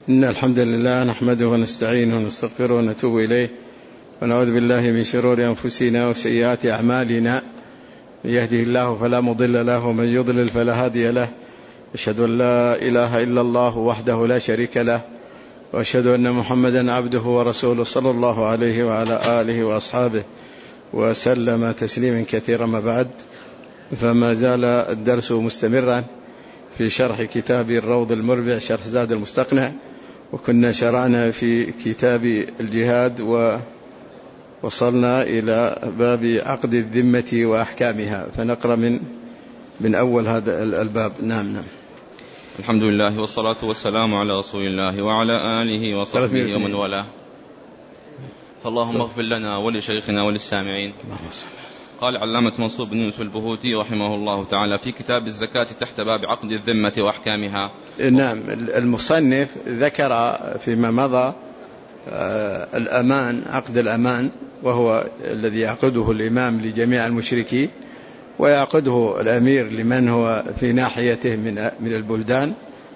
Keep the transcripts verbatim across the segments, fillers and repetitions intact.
إن الحمد لله نحمده ونستعينه ونستغفره ونتوب إليه ونعوذ بالله من شرور أنفسنا وسيئات أعمالنا. من يهده الله فلا مضل له ومن يضلل فلا هادي له. أشهد أن لا إله إلا الله وحده لا شريك له وأشهد أن محمدا عبده ورسوله صلى الله عليه وعلى آله وأصحابه وسلم تسليما كثيرا. ما بعد، فما زال الدرس مستمرا في شرح كتاب الروض المربع شرح زاد المستقنع، وكنا شرعنا في كتاب الجهاد ووصلنا إلى باب عقد الذمة وأحكامها، فنقرأ من من أول هذا الباب. نعم نعم. الحمد لله والصلاة والسلام على رسول الله وعلى آله وصحبه ومن والاه. فاللهم اغفر لنا ولشيخنا وللسامعين. قال علامة منصور بن يوسف البهوتي رحمه الله تعالى في كتاب الزكاة تحت باب عقد الذمة وأحكامها. نعم، المصنف ذكر فيما مضى الأمان، عقد الأمان، وهو الذي يعقده الإمام لجميع المشركين ويعقده الأمير لمن هو في ناحيته من من البلدان،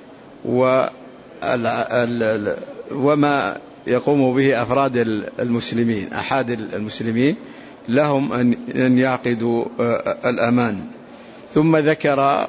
وما يقوم به أفراد المسلمين أحد المسلمين لهم أن يعقدوا الأمان. ثم ذكر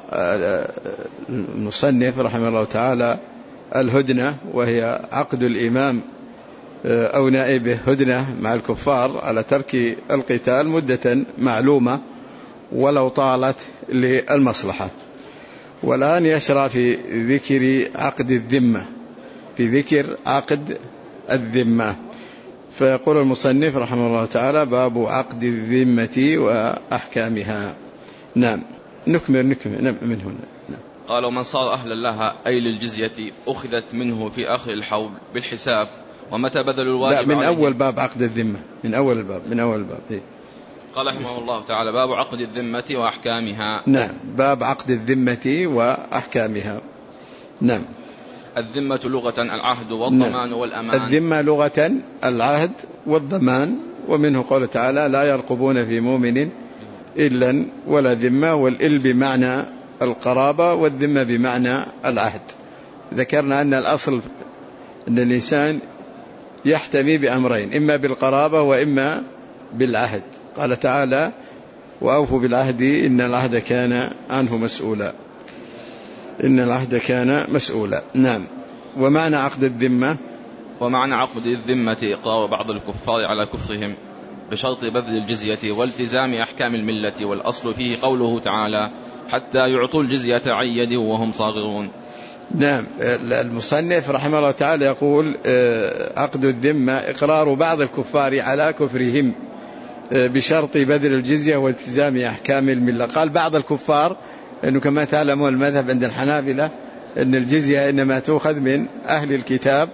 المصنف رحمه الله تعالى الهدنة، وهي عقد الإمام أو نائبه هدنة مع الكفار على ترك القتال مدة معلومة ولو طالت للمصلحة. والآن يشرع في ذكر عقد الذمة، في ذكر عقد الذمة. فيقول المصنف رحمه الله تعالى باب عقد الذمة وأحكامها. نعم، نكمل نكمل من هنا. نعم. قال ومن صار أهلا لها أي للجزية أخذت منه في آخر الحول بالحساب ومتى بذل الواجب. لا، من أول باب عقد الذمة، من أول الباب من أول الباب إيه؟ قال رحمه الله تعالى باب عقد الذمة وأحكامها. نعم، باب عقد الذمة وأحكامها. نعم. الذمة لغة العهد والضمان. نعم. والأمان. الذمة لغة العهد والضمان، ومنه قول تعالى لا يرقبون في مؤمن إلا ولا ذمة، والإل بمعنى القرابة والذمة بمعنى العهد. ذكرنا أن الأصل أن الإنسان يحتمي بأمرين، إما بالقرابة وإما بالعهد. قال تعالى وأوفوا بالعهد إن العهد كان عنه مسؤولا، إن العهد كان مسؤولا. نعم. ومعنى عقد الذمة، ومعنى عقد الذمة إقرار بعض الكفار على كفرهم بشرط بذل الجزية والتزام أحكام الملة، والأصل فيه قوله تعالى حتى يعطوا الجزية عن يد وهم صاغرون. نعم. المصنف رحمه الله تعالى يقول عقد الذمة إقرار بعض الكفار على كفرهم بشرط بذل الجزية والتزام أحكام الملة. قال بعض الكفار أنه كما تعلمون المذهب عند الحنابلة أن الجزية إنما تؤخذ من أهل الكتاب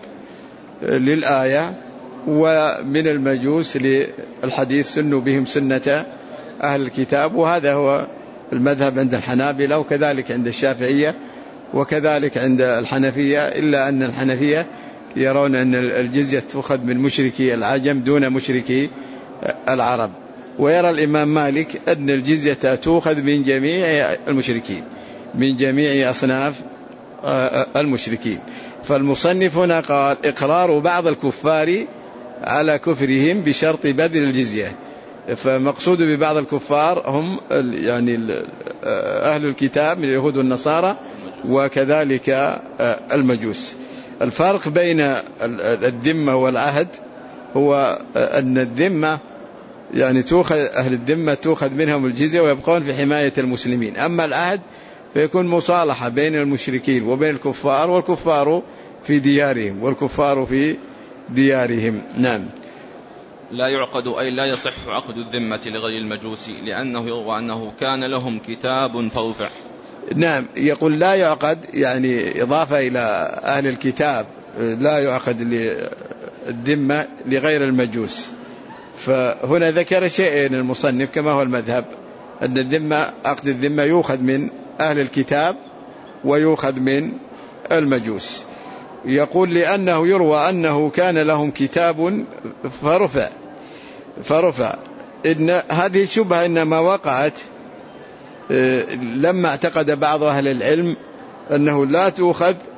للآية، ومن المجوس للحديث سنوا بهم سنة أهل الكتاب، وهذا هو المذهب عند الحنابلة وكذلك عند الشافعية وكذلك عند الحنفية، إلا أن الحنفية يرون أن الجزية تؤخذ من مشركي العجم دون مشركي العرب، ويرى الإمام مالك أن الجزية تؤخذ من جميع المشركين، من جميع أصناف المشركين. فالمصنف هنا قال إقرار بعض الكفار على كفرهم بشرط بذل الجزية، فمقصود ببعض الكفار هم يعني أهل الكتاب من اليهود والنصارى وكذلك المجوس. الفرق بين الذمة والعهد هو أن الذمة يعني تأخذ أهل الذمة تأخذ منهم الجزية ويبقون في حماية المسلمين، أما العهد فيكون مصالحة بين المشركين وبين الكفار، والكفار في ديارهم والكفار في ديارهم. نعم. لا يعقد أي لا يصح عقد الذمة لغير المجوس لأنه يروى أنه كان لهم كتاب فرفع. نعم، يقول لا يعقد يعني إضافة إلى أهل الكتاب، لا يعقد للذمة لغير المجوس. فهنا ذكر شيئين المصنف كما هو المذهب، أن الذمة عقد الذمة يؤخذ من أهل الكتاب ويؤخذ من المجوس. يقول لأنه يروى أنه كان لهم كتاب فرفع فرفع إن هذه الشبهة إنما وقعت لما اعتقد بعض أهل العلم أنه لا تؤخذ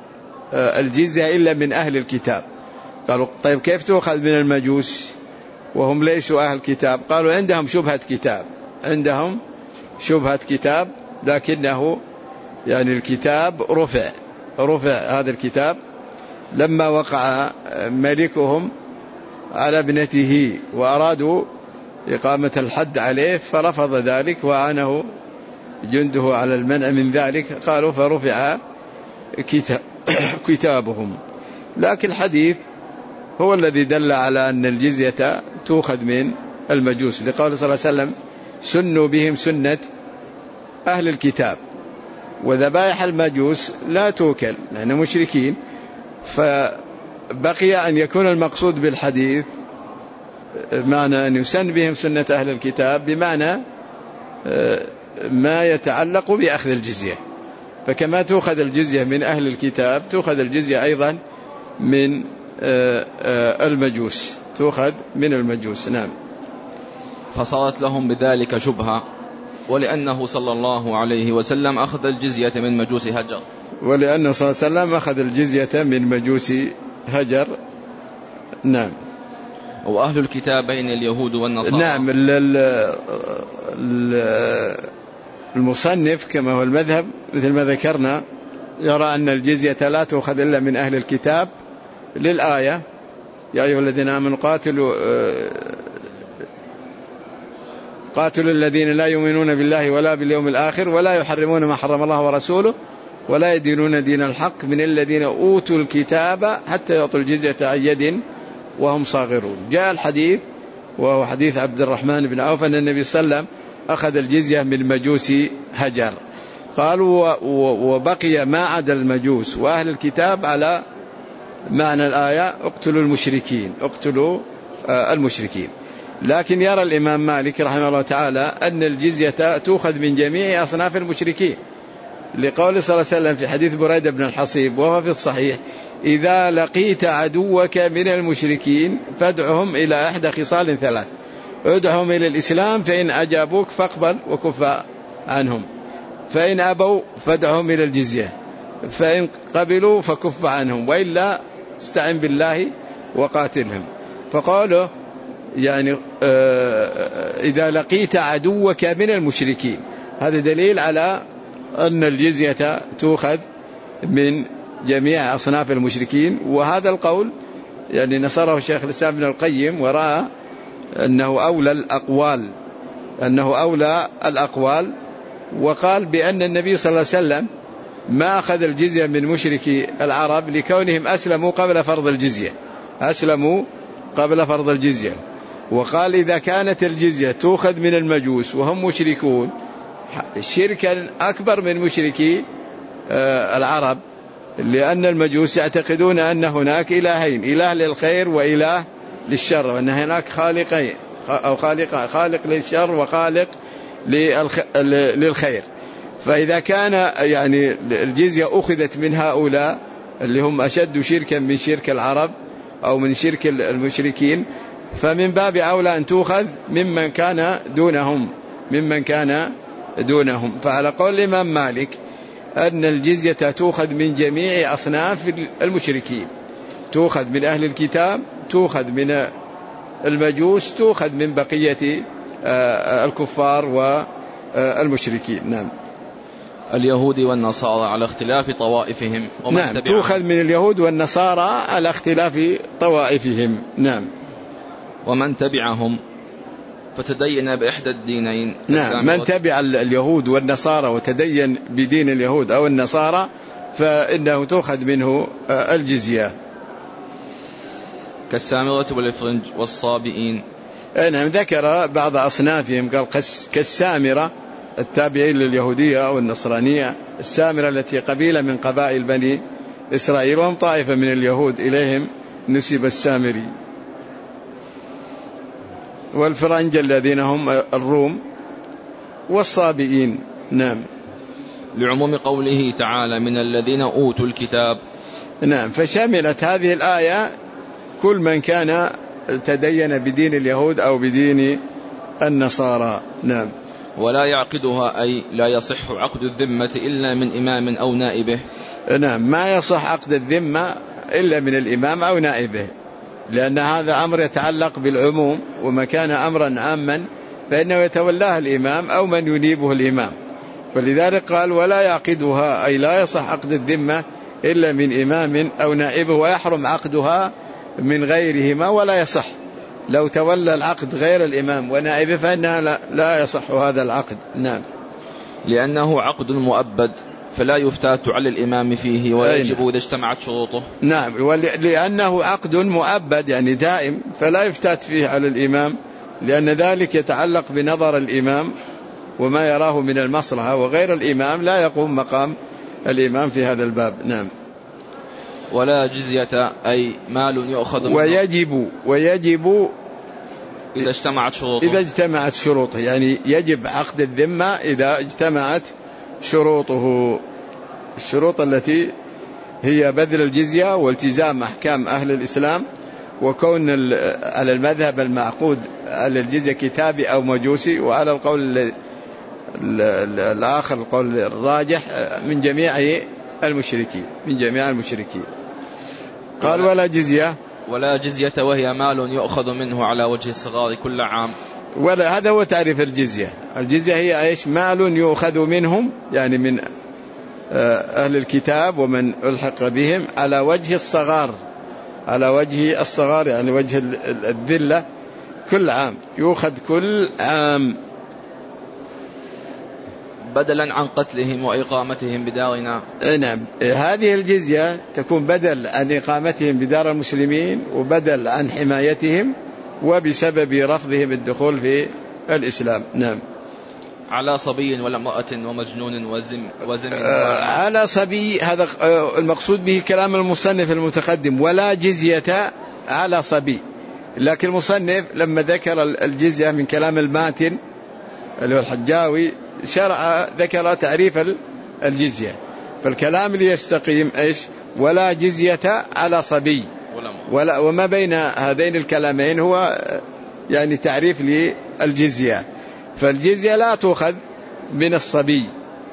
الجزية إلا من أهل الكتاب. قالوا طيب كيف تؤخذ من المجوس وهم ليسوا أهل الكتاب؟ قالوا عندهم شبهة كتاب، عندهم شبهة كتاب، لكنه يعني الكتاب رفع رفع هذا الكتاب لما وقع ملكهم على ابنته وأرادوا إقامة الحد عليه فرفض ذلك وعانه جنده على المنع من ذلك، قالوا فرفع كتاب كتابهم. لكن الحديث هو الذي دل على أن الجزية تؤخذ من المجوس، لقول صلى الله عليه وسلم سنوا بهم سنة أهل الكتاب، وذبائح المجوس لا توكل لأنهم مشركين. فبقي أن يكون المقصود بالحديث معنى أن يسن بهم سنة أهل الكتاب بمعنى ما يتعلق بأخذ الجزية، فكما تؤخذ الجزية من أهل الكتاب تؤخذ الجزية أيضا من المجوس، تؤخذ من المجوس. نعم. فصارت لهم بذلك شبهة، ولأنه صلى الله عليه وسلم أخذ الجزية من مجوس هجر، ولأنه صلى الله عليه وسلم أخذ الجزية من مجوس هجر. نعم. وأهل الكتابين اليهود والنصارى. نعم. المصنف كما هو المذهب مثل ما ذكرنا يرى أن الجزية لا تؤخذ إلا من أهل الكتاب للآية يا أيها الذين آمنوا قاتلوا قاتلوا الذين لا يؤمنون بالله ولا باليوم الآخر ولا يحرمون ما حرم الله ورسوله ولا يدينون دين الحق من الذين أوتوا الكتاب حتى يعطوا الجزية عن يد وهم صاغرون. جاء الحديث وهو حديث عبد الرحمن بن عوف أن النبي صلى الله عليه وسلم أخذ الجزية من مجوس هجر. قالوا وبقي ما عدا المجوس وأهل الكتاب على معنى الآية اقتلوا المشركين اقتلوا المشركين. لكن يرى الإمام مالك رحمه الله تعالى أن الجزية تؤخذ من جميع أصناف المشركين، لقول صلى الله عليه وسلم في حديث بريدة بن الحصيب وهو في الصحيح إذا لقيت عدوك من المشركين فادعهم إلى إحدى خصال ثلاث، ادعهم إلى الإسلام فإن أجابوك فاقبل وكف عنهم، فإن أبوا فادعهم إلى الجزية، فإن قبلوا فكف عنهم، وإلا استعن بالله وقاتلهم. فقالوا يعني إذا لقيت عدوك من المشركين، هذا دليل على أن الجزية تؤخذ من جميع أصناف المشركين. وهذا القول يعني نصره الشيخ الإسلام ابن القيم ورأى أنه أولى الأقوال أنه أولى الأقوال وقال بأن النبي صلى الله عليه وسلم ما أخذ الجزية من مشركي العرب لكونهم أسلموا قبل فرض الجزية أسلموا قبل فرض الجزية وقال إذا كانت الجزية تؤخذ من المجوس وهم مشركون شركا أكبر من مشركي العرب، لأن المجوس يعتقدون أن هناك إلهين، إله للخير وإله للشر، وأن هناك خالقين أو خالق خالق للشر وخالق للخير. فإذا كان يعني الجزية أخذت من هؤلاء اللي هم أشد شركا من شرك العرب أو من شرك المشركين، فمن باب أولى أن تؤخذ ممن كان دونهم ممن كان دونهم. فعلى قول الإمام مالك أن الجزية تؤخذ من جميع أصناف المشركين، تؤخذ من أهل الكتاب، تؤخذ من المجوس، تؤخذ من بقية الكفار والمشركين. نعم. اليهود والنصارى على اختلاف طوائفهم. نعم، تؤخذ من اليهود والنصارى على اختلاف طوائفهم. نعم. ومن تبعهم فتدين بإحدى الدينين. نعم، من تبع اليهود والنصارى وتدين بدين اليهود أو النصارى فإنه تؤخذ منه الجزية. كالسامرة والإفرنج والصابئين. نعم، ذكر بعض أصنافهم قال كالسامرة التابعين لليهودية أو النصرانية، السامرة التي قبيلة من قبائل بني إسرائيل وهم طائفة من اليهود إليهم نسب السامري. والفرنج الذين هم الروم والصابئين. نعم. لعموم قوله تعالى من الذين أوتوا الكتاب. نعم، فشملت هذه الآية كل من كان تدين بدين اليهود أو بدين النصارى. نعم. ولا يعقدها أي لا يصح عقد الذمة إلا من إمام أو نائبه. نعم ما يصح عقد الذمة إلا من الإمام أو نائبه، لأن هذا أمر يتعلق بالعموم، وما كان أمرا عاما فإنه يتولاه الإمام أو من ينيبه الإمام. فلذلك قال ولا يعقدها، أي لا يصح عقد الذمة إلا من إمام أو نائبه، ويحرم عقدها من غيرهما ولا يصح. لو تولى العقد غير الإمام ونائبه فإنها لا, لا يصح هذا العقد. نعم. لأنه عقد مؤبد فلا يفتات على الإمام فيه ويجب إذا اجتمعت شروطه. نعم، لأنه عقد مؤبد يعني دائم فلا يفتات فيه على الإمام، لأن ذلك يتعلق بنظر الإمام وما يراه من المصلحة، وغير الإمام لا يقوم مقام الإمام في هذا الباب. نعم. ولا جزية أي مال يؤخذ منه. ويجب ويجب إذا اجتمعت شروطه. إذا اجتمعت شروطه، يعني يجب عقد الذمة إذا اجتمعت شروطه، الشروط التي هي بذل الجزية والتزام أحكام أهل الإسلام، وكون على المذهب المعقود على الجزية كتابي أو مجوسي، وعلى القول الآخر القول الراجح من جميع المشركين من جميع المشركين. قال ولا جزية ولا جزية وهي مال يؤخذ منه على وجه الصغار كل عام. ولا هذا هو تعريف الجزية. الجزية هي ايش؟ مال يؤخذ منهم، يعني من أهل الكتاب ومن ألحق بهم على وجه الصغار، على وجه الصغار يعني وجه الذلة، كل عام يؤخذ كل عام بدلا عن قتلهم وإقامتهم بدارنا. نعم، هذه الجزية تكون بدل عن إقامتهم بدار المسلمين، وبدل عن حمايتهم، وبسبب رفضهم الدخول في الإسلام. نعم. على صبي ولا امرأة ومجنون وزم وزم آه على صبي، هذا المقصود به كلام المصنف المتقدم، ولا جزية على صبي. لكن المصنف لما ذكر الجزية من كلام الماتن اللي هو الحجاوي شرع ذكر تعريف الجزية، فالكلام اللي يستقيم ايش؟ ولا جزية على صبي، ولا وما بين هذين الكلامين هو يعني تعريف للجزية. فالجزية لا تؤخذ من الصبي.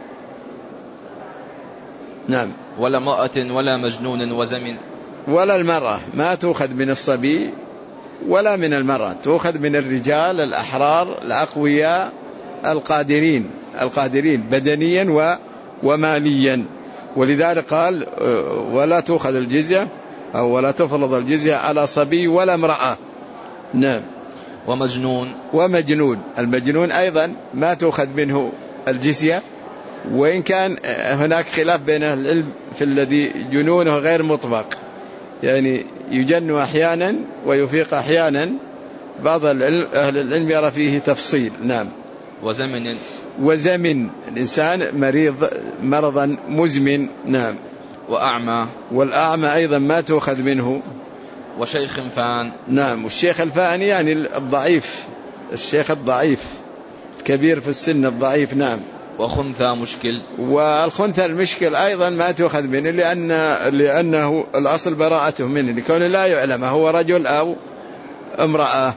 نعم. ولا امرأة ولا مجنون وزمن. ولا المرأة ما تؤخذ من الصبي ولا من المرأة، تؤخذ من الرجال الأحرار الأقوياء القادرين القادرين بدنيا وماليا. ولذلك قال ولا تؤخذ الجزية أو ولا تفرض الجزية على صبي ولا امرأة. نعم. ومجنون ومجنون المجنون أيضا ما تؤخذ منه الجزية، وإن كان هناك خلاف بين أهل العلم في الذي جنونه غير مطبق، يعني يجن أحيانا ويفيق أحيانا، بعض أهل العلم يرى فيه تفصيل. نعم. وزمن وزمن الإنسان مريض مرضا مزمن. نعم. وأعمى. والأعمى أيضا ما تؤخذ منه. وشيخ فان. نعم. والشيخ الفاني يعني الضعيف، الشيخ الضعيف الكبير في السن الضعيف. نعم. وخنثى مشكل. والخنثى المشكل أيضا ما تؤخذ منه، لأن لأنه الأصل براءته منه، لكونه لا يعلم هو رجل أو امرأة.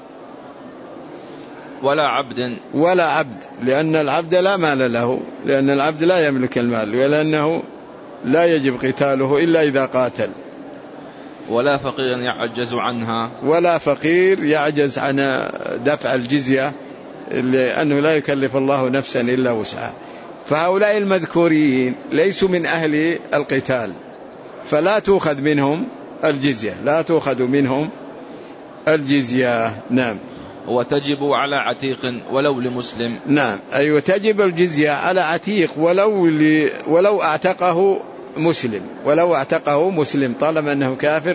ولا عبد. ولا عبد، لأن العبد لا مال له، لأن العبد لا يملك المال، ولأنه لا يجب قتاله إلا إذا قاتل. ولا فقير يعجز عنها. ولا فقير يعجز عن دفع الجزية، لأنه لا يكلف الله نفسا إلا وسعها. فهؤلاء المذكورين ليسوا من أهل القتال، فلا تؤخذ منهم الجزية، لا تؤخذ منهم الجزية. نعم. وتجب على عتيق ولو لمسلم. نعم، أي أيوة تجب الجزية على عتيق ولو ل... ولو اعتقه مسلم، ولو اعتقه مسلم طالما أنه كافر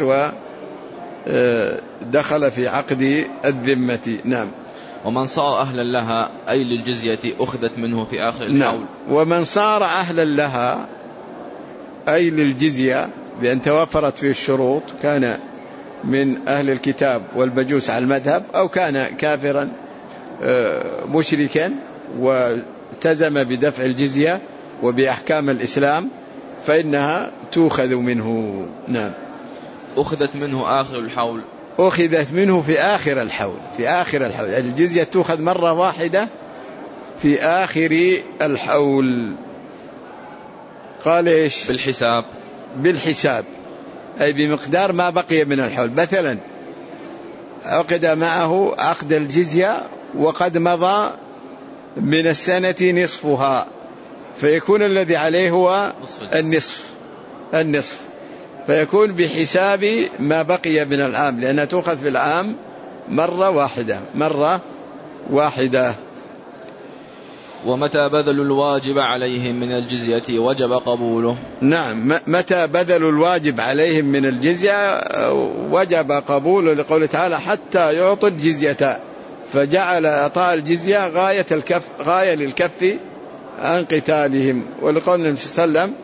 ودخل في عقد الذمة. نعم. ومن صار أهلا لها أي للجزية أخذت منه في آخر الحول. نعم. ومن صار أهلا لها أي للجزية بأن توفرت فيه الشروط، كان من أهل الكتاب والمجوس على المذهب، أو كان كافرا مشركا والتزم بدفع الجزية وبأحكام الإسلام، فإنها تؤخذ منه. نعم. أخذت منه آخر الحول. أخذت منه في آخر الحول، في آخر الحول يعني الجزية تؤخذ مرة واحدة في آخر الحول. قال إيش؟ بالحساب. بالحساب، أي بمقدار ما بقي من الحول. مثلا عقد معه عقد الجزية وقد مضى من السنة نصفها، فيكون الذي عليه هو النصف النصف فيكون بحساب ما بقي من العام، لأنها تؤخذ في العام مرة واحدة مرة واحدة. ومتى بذلوا الواجب عليهم من الجزية وجب قبوله. نعم، متى بذلوا الواجب عليهم من الجزية وجب قبوله، لقوله تعالى حتى يعطوا الجزية، فجعل إعطاء الجزية غاية الكف غاية للكف عن قتالهم. ولقول النبي صلى الله عليه وسلم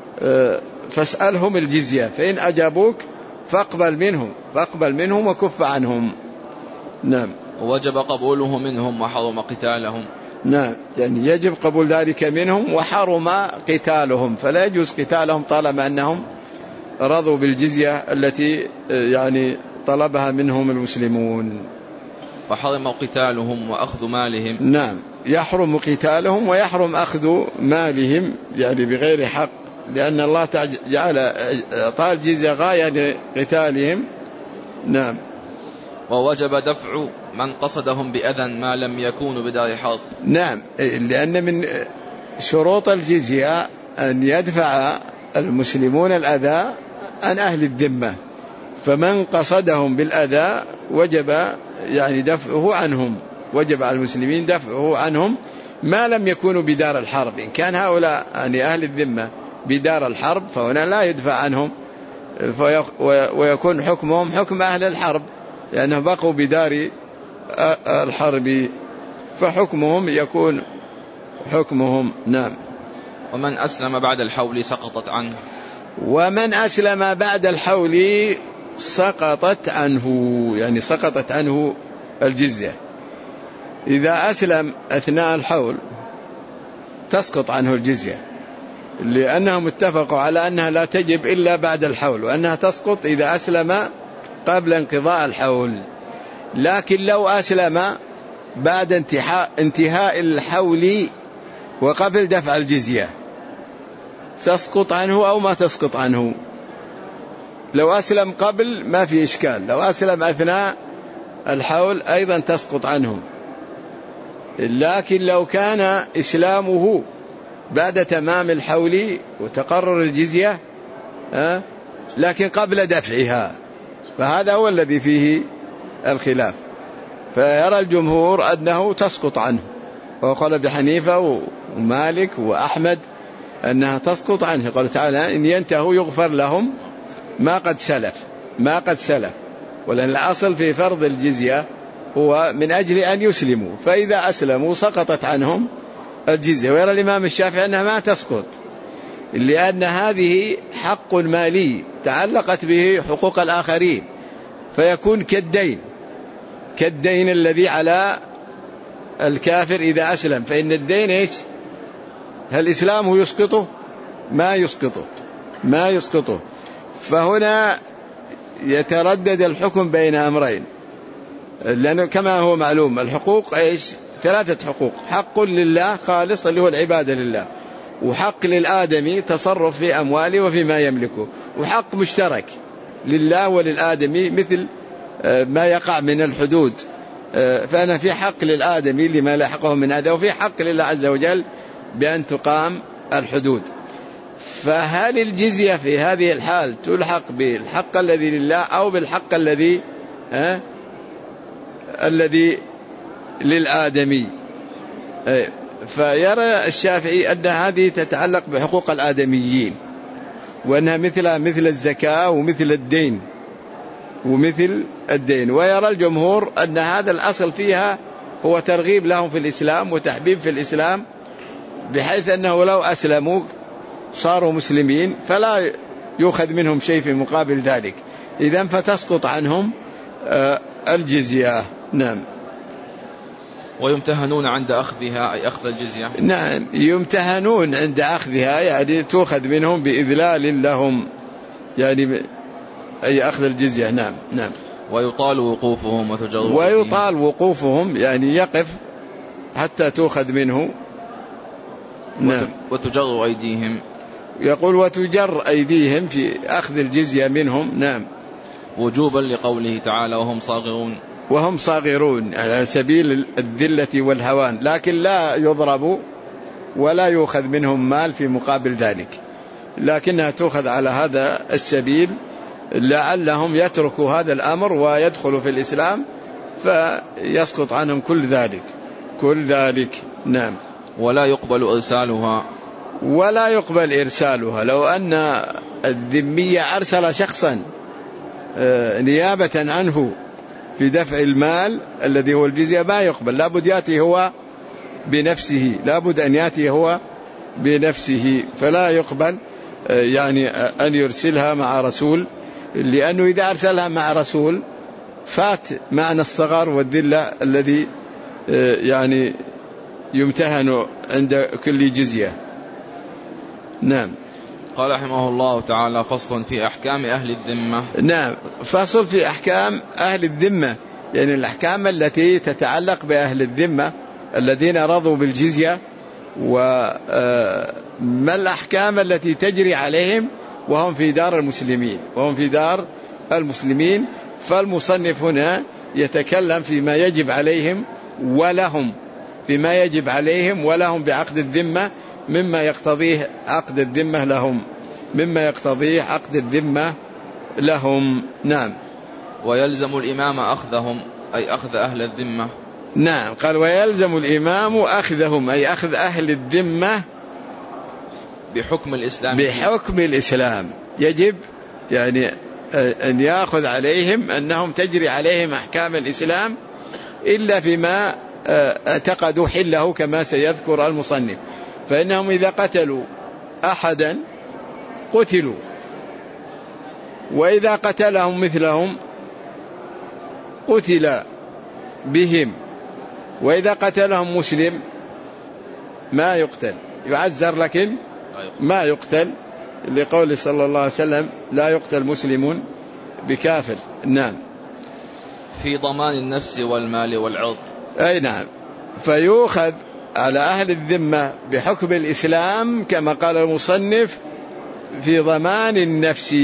فاسألهم الجزية فإن أجابوك فاقبل منهم فاقبل منهم وكف عنهم. نعم. وجب قبوله منهم وحرم قتالهم. نعم، يعني يجب قبول ذلك منهم وحرم قتالهم، فلا يجوز قتالهم طالما أنهم رضوا بالجزية التي يعني طلبها منهم المسلمون. وحرم قتالهم وأخذ مالهم. نعم، يحرم قتالهم ويحرم أخذ مالهم يعني بغير حق، لأن الله جعل إعطاء الجزية غاية لقتالهم. نعم. ووجب دفع من قصدهم بأذى ما لم يكونوا بدار حرب. نعم، لأن من شروط الجزية أن يدفع المسلمون الأذى عن أهل الذمة، فمن قصدهم بالأذى وجب يعني دفعه عنهم، وجب على المسلمين دفعه عنهم ما لم يكونوا بدار الحرب. إن كان هؤلاء يعني أهل الذمة بدار الحرب فهنا لا يدفع عنهم، ويكون حكمهم حكم أهل الحرب لأنهم بقوا بدار الحرب، فحكمهم يكون حكمهم. نعم. ومن أسلم بعد الحول سقطت عنه. ومن أسلم بعد الحول سقطت عنه، يعني سقطت عنه الجزية. إذا أسلم أثناء الحول تسقط عنه الجزية، لأنهم اتفقوا على أنها لا تجب إلا بعد الحول، وأنها تسقط إذا أسلم قبل انقضاء الحول. لكن لو أسلم بعد انتهاء, انتهاء الحول وقبل دفع الجزية تسقط عنه أو ما تسقط عنه. لو أسلم قبل ما في إشكال، لو أسلم أثناء الحول أيضا تسقط عنه. لكن لو كان إسلامه بعد تمام الحول وتقرر الجزية لكن قبل دفعها، فهذا هو الذي فيه الخلاف. فيرى الجمهور أنه تسقط عنه، وقال أبي حنيفة ومالك وأحمد أنها تسقط عنه. قال تعالى إن ينتهوا يغفر لهم ما قد سلف ما قد سلف ولأن الأصل في فرض الجزية هو من أجل أن يسلموا، فإذا أسلموا سقطت عنهم الجزية. ويرى الإمام الشافعي أنها ما تسقط، لأن هذه حق مالي تعلقت به حقوق الآخرين، فيكون كالدين كالدين الذي على الكافر إذا أسلم. فإن الدين إيش؟ هل إسلامه يسقطه؟ ما يسقطه ما يسقطه فهنا يتردد الحكم بين أمرين، لأنه كما هو معلوم الحقوق إيش؟ ثلاثة حقوق: حق لله خالص اللي هو العبادة لله، وحق للآدمي تصرف في أمواله وفيما يملكه، وحق مشترك لله وللآدمي مثل ما يقع من الحدود. فأنا في حق للآدمي لما لحقه من هذا، وفي حق لله عز وجل بأن تقام الحدود. فهل الجزية في هذه الحال تلحق بالحق الذي لله أو بالحق الذي ها الذي للآدمي؟ فيرى الشافعي أن هذه تتعلق بحقوق الآدميين، وأنها مثل مثل الزكاة ومثل الدين ومثل الدين. ويرى الجمهور أن هذا الأصل فيها هو ترغيب لهم في الإسلام وتحبيب في الإسلام، بحيث أنه لو أسلموا صاروا مسلمين فلا يؤخذ منهم شيء في مقابل ذلك، إذن فتسقط عنهم الجزية. نعم. ويمتهنون عند أخذها أي أخذ الجزية. نعم، يمتهنون عند أخذها يعني تؤخذ منهم بإذلال لهم، يعني أي أخذ الجزية. نعم نعم. ويطال وقوفهم وتجر ويطال وقوفهم يعني يقف حتى تؤخذ منه. نعم. وتجر أيديهم. يقول وتجر أيديهم في أخذ الجزية منهم. نعم. وجوبا لقوله تعالى وهم صاغرون وهم صاغرون على سبيل الذلة والهوان، لكن لا يضربوا ولا يؤخذ منهم مال في مقابل ذلك، لكنها تؤخذ على هذا السبيل لعلهم يتركوا هذا الأمر ويدخلوا في الإسلام فيسقط عنهم كل ذلك كل ذلك. نعم. ولا يقبل إرسالها ولا يقبل إرسالها. لو أن الذمية أرسل شخصا نيابة عنه في دفع المال الذي هو الجزية ما يقبل، لابد يأتي هو بنفسه لابد أن يأتي هو بنفسه فلا يقبل يعني أن يرسلها مع رسول، لأنه إذا أرسلها مع رسول فات معنى الصغار والذلة الذي يعني يمتهن عند كل جزية. نعم. قال رحمه الله تعالى فصل في أحكام أهل الذمة. نعم، فصل في أحكام أهل الذمة، يعني الأحكام التي تتعلق بأهل الذمة الذين رضوا بالجزية، وما الأحكام التي تجري عليهم وهم في دار المسلمين وهم في دار المسلمين. فالمصنف هنا يتكلم فيما يجب عليهم ولهم فيما يجب عليهم ولهم بعقد الذمة مما يقتضيه عقد الذمة لهم مما يقتضيه عقد الذمة لهم. نعم. ويلزم الإمام أخذهم أي أخذ أهل الذمة. نعم، قال ويلزم الإمام أخذهم أي أخذ أهل الذمة بحكم الإسلام بحكم الإسلام. يجب يعني أن يأخذ عليهم أنهم تجري عليهم أحكام الإسلام إلا فيما اعتقدوا حله كما سيذكر المصنف. فإنهم إذا قتلوا أحدا قتلوا، وإذا قتلهم مثلهم قتل بهم، وإذا قتلهم مسلم ما يقتل، يعزر لكن ما يقتل، لقول صلى الله عليه وسلم لا يقتل مسلم بكافر. نعم. في ضمان النفس والمال والعرض. أي نعم، فيؤخذ على أهل الذمة بحكم الإسلام كما قال المصنف في ضمان النفس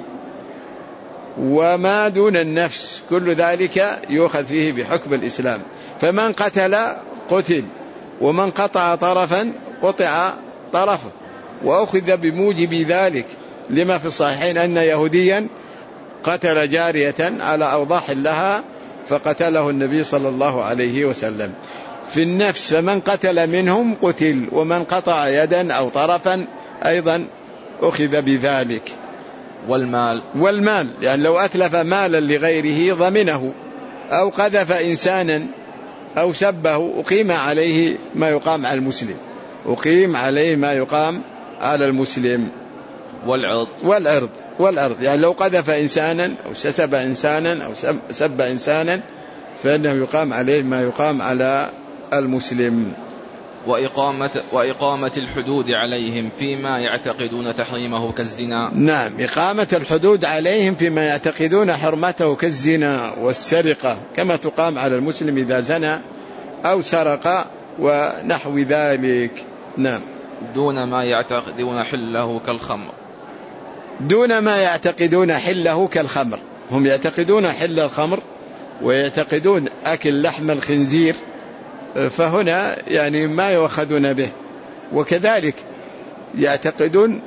وما دون النفس، كل ذلك يؤخذ فيه بحكم الإسلام. فمن قتل قتل، ومن قطع طرفا قطع طرفه، وأخذ بموجب ذلك لما في الصحيحين أن يهوديا قتل جارية على أوضاح لها فقتله النبي صلى الله عليه وسلم. في النفس فمن قتل منهم قتل، ومن قطع يدا أو طرفا أيضا أخذ بذلك. والمال والمال يعني لو أتلف مالا لغيره ضمنه، أو قذف إنسانا أو سبه أقيم عليه ما يقام على المسلم أقيم عليه ما يقام على المسلم. والعرض والعرض والعرض يعني لو قذف إنسانا أو سب إنسانا أو سب إنسانا فإنه يقام عليه ما يقام على المسلم. وإقامة, وإقامة الحدود عليهم فيما يعتقدون تحريمه كالزنا. نعم، إقامة الحدود عليهم فيما يعتقدون حرمته كالزنا والسرقة، كما تقام على المسلم إذا زنى أو سرق ونحو ذلك. نعم. دون ما يعتقدون حله كالخمر. دون ما يعتقدون حله كالخمر، هم يعتقدون حل الخمر ويعتقدون أكل لحم الخنزير، فهنا يعني ما يؤخذون به. وكذلك يعتقدون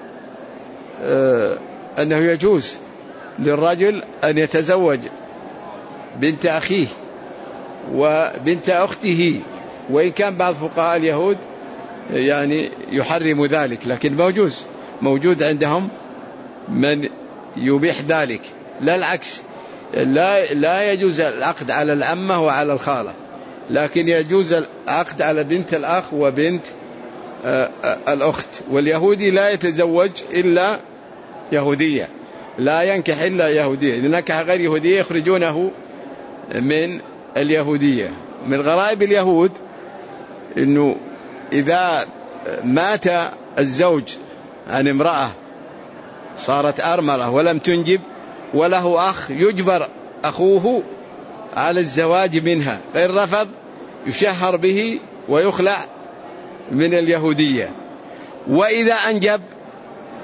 أنه يجوز للرجل أن يتزوج بنت أخيه وبنت أخته، وإن كان بعض فقهاء اليهود يعني يحرم ذلك، لكن موجود موجود عندهم من يبيح ذلك. لا العكس، لا لا يجوز العقد على العمة وعلى الخالة، لكن يجوز العقد على بنت الأخ وبنت الأخت. واليهودي لا يتزوج إلا يهودية، لا ينكح إلا يهودية، إذا نكح غير يهودية يخرجونه من اليهودية. من غرائب اليهود إنه إذا مات الزوج عن امرأة صارت أرملة ولم تنجب وله أخ، يجبر أخوه على الزواج منها، فإن رفض يشهر به ويخلع من اليهودية. وإذا أنجب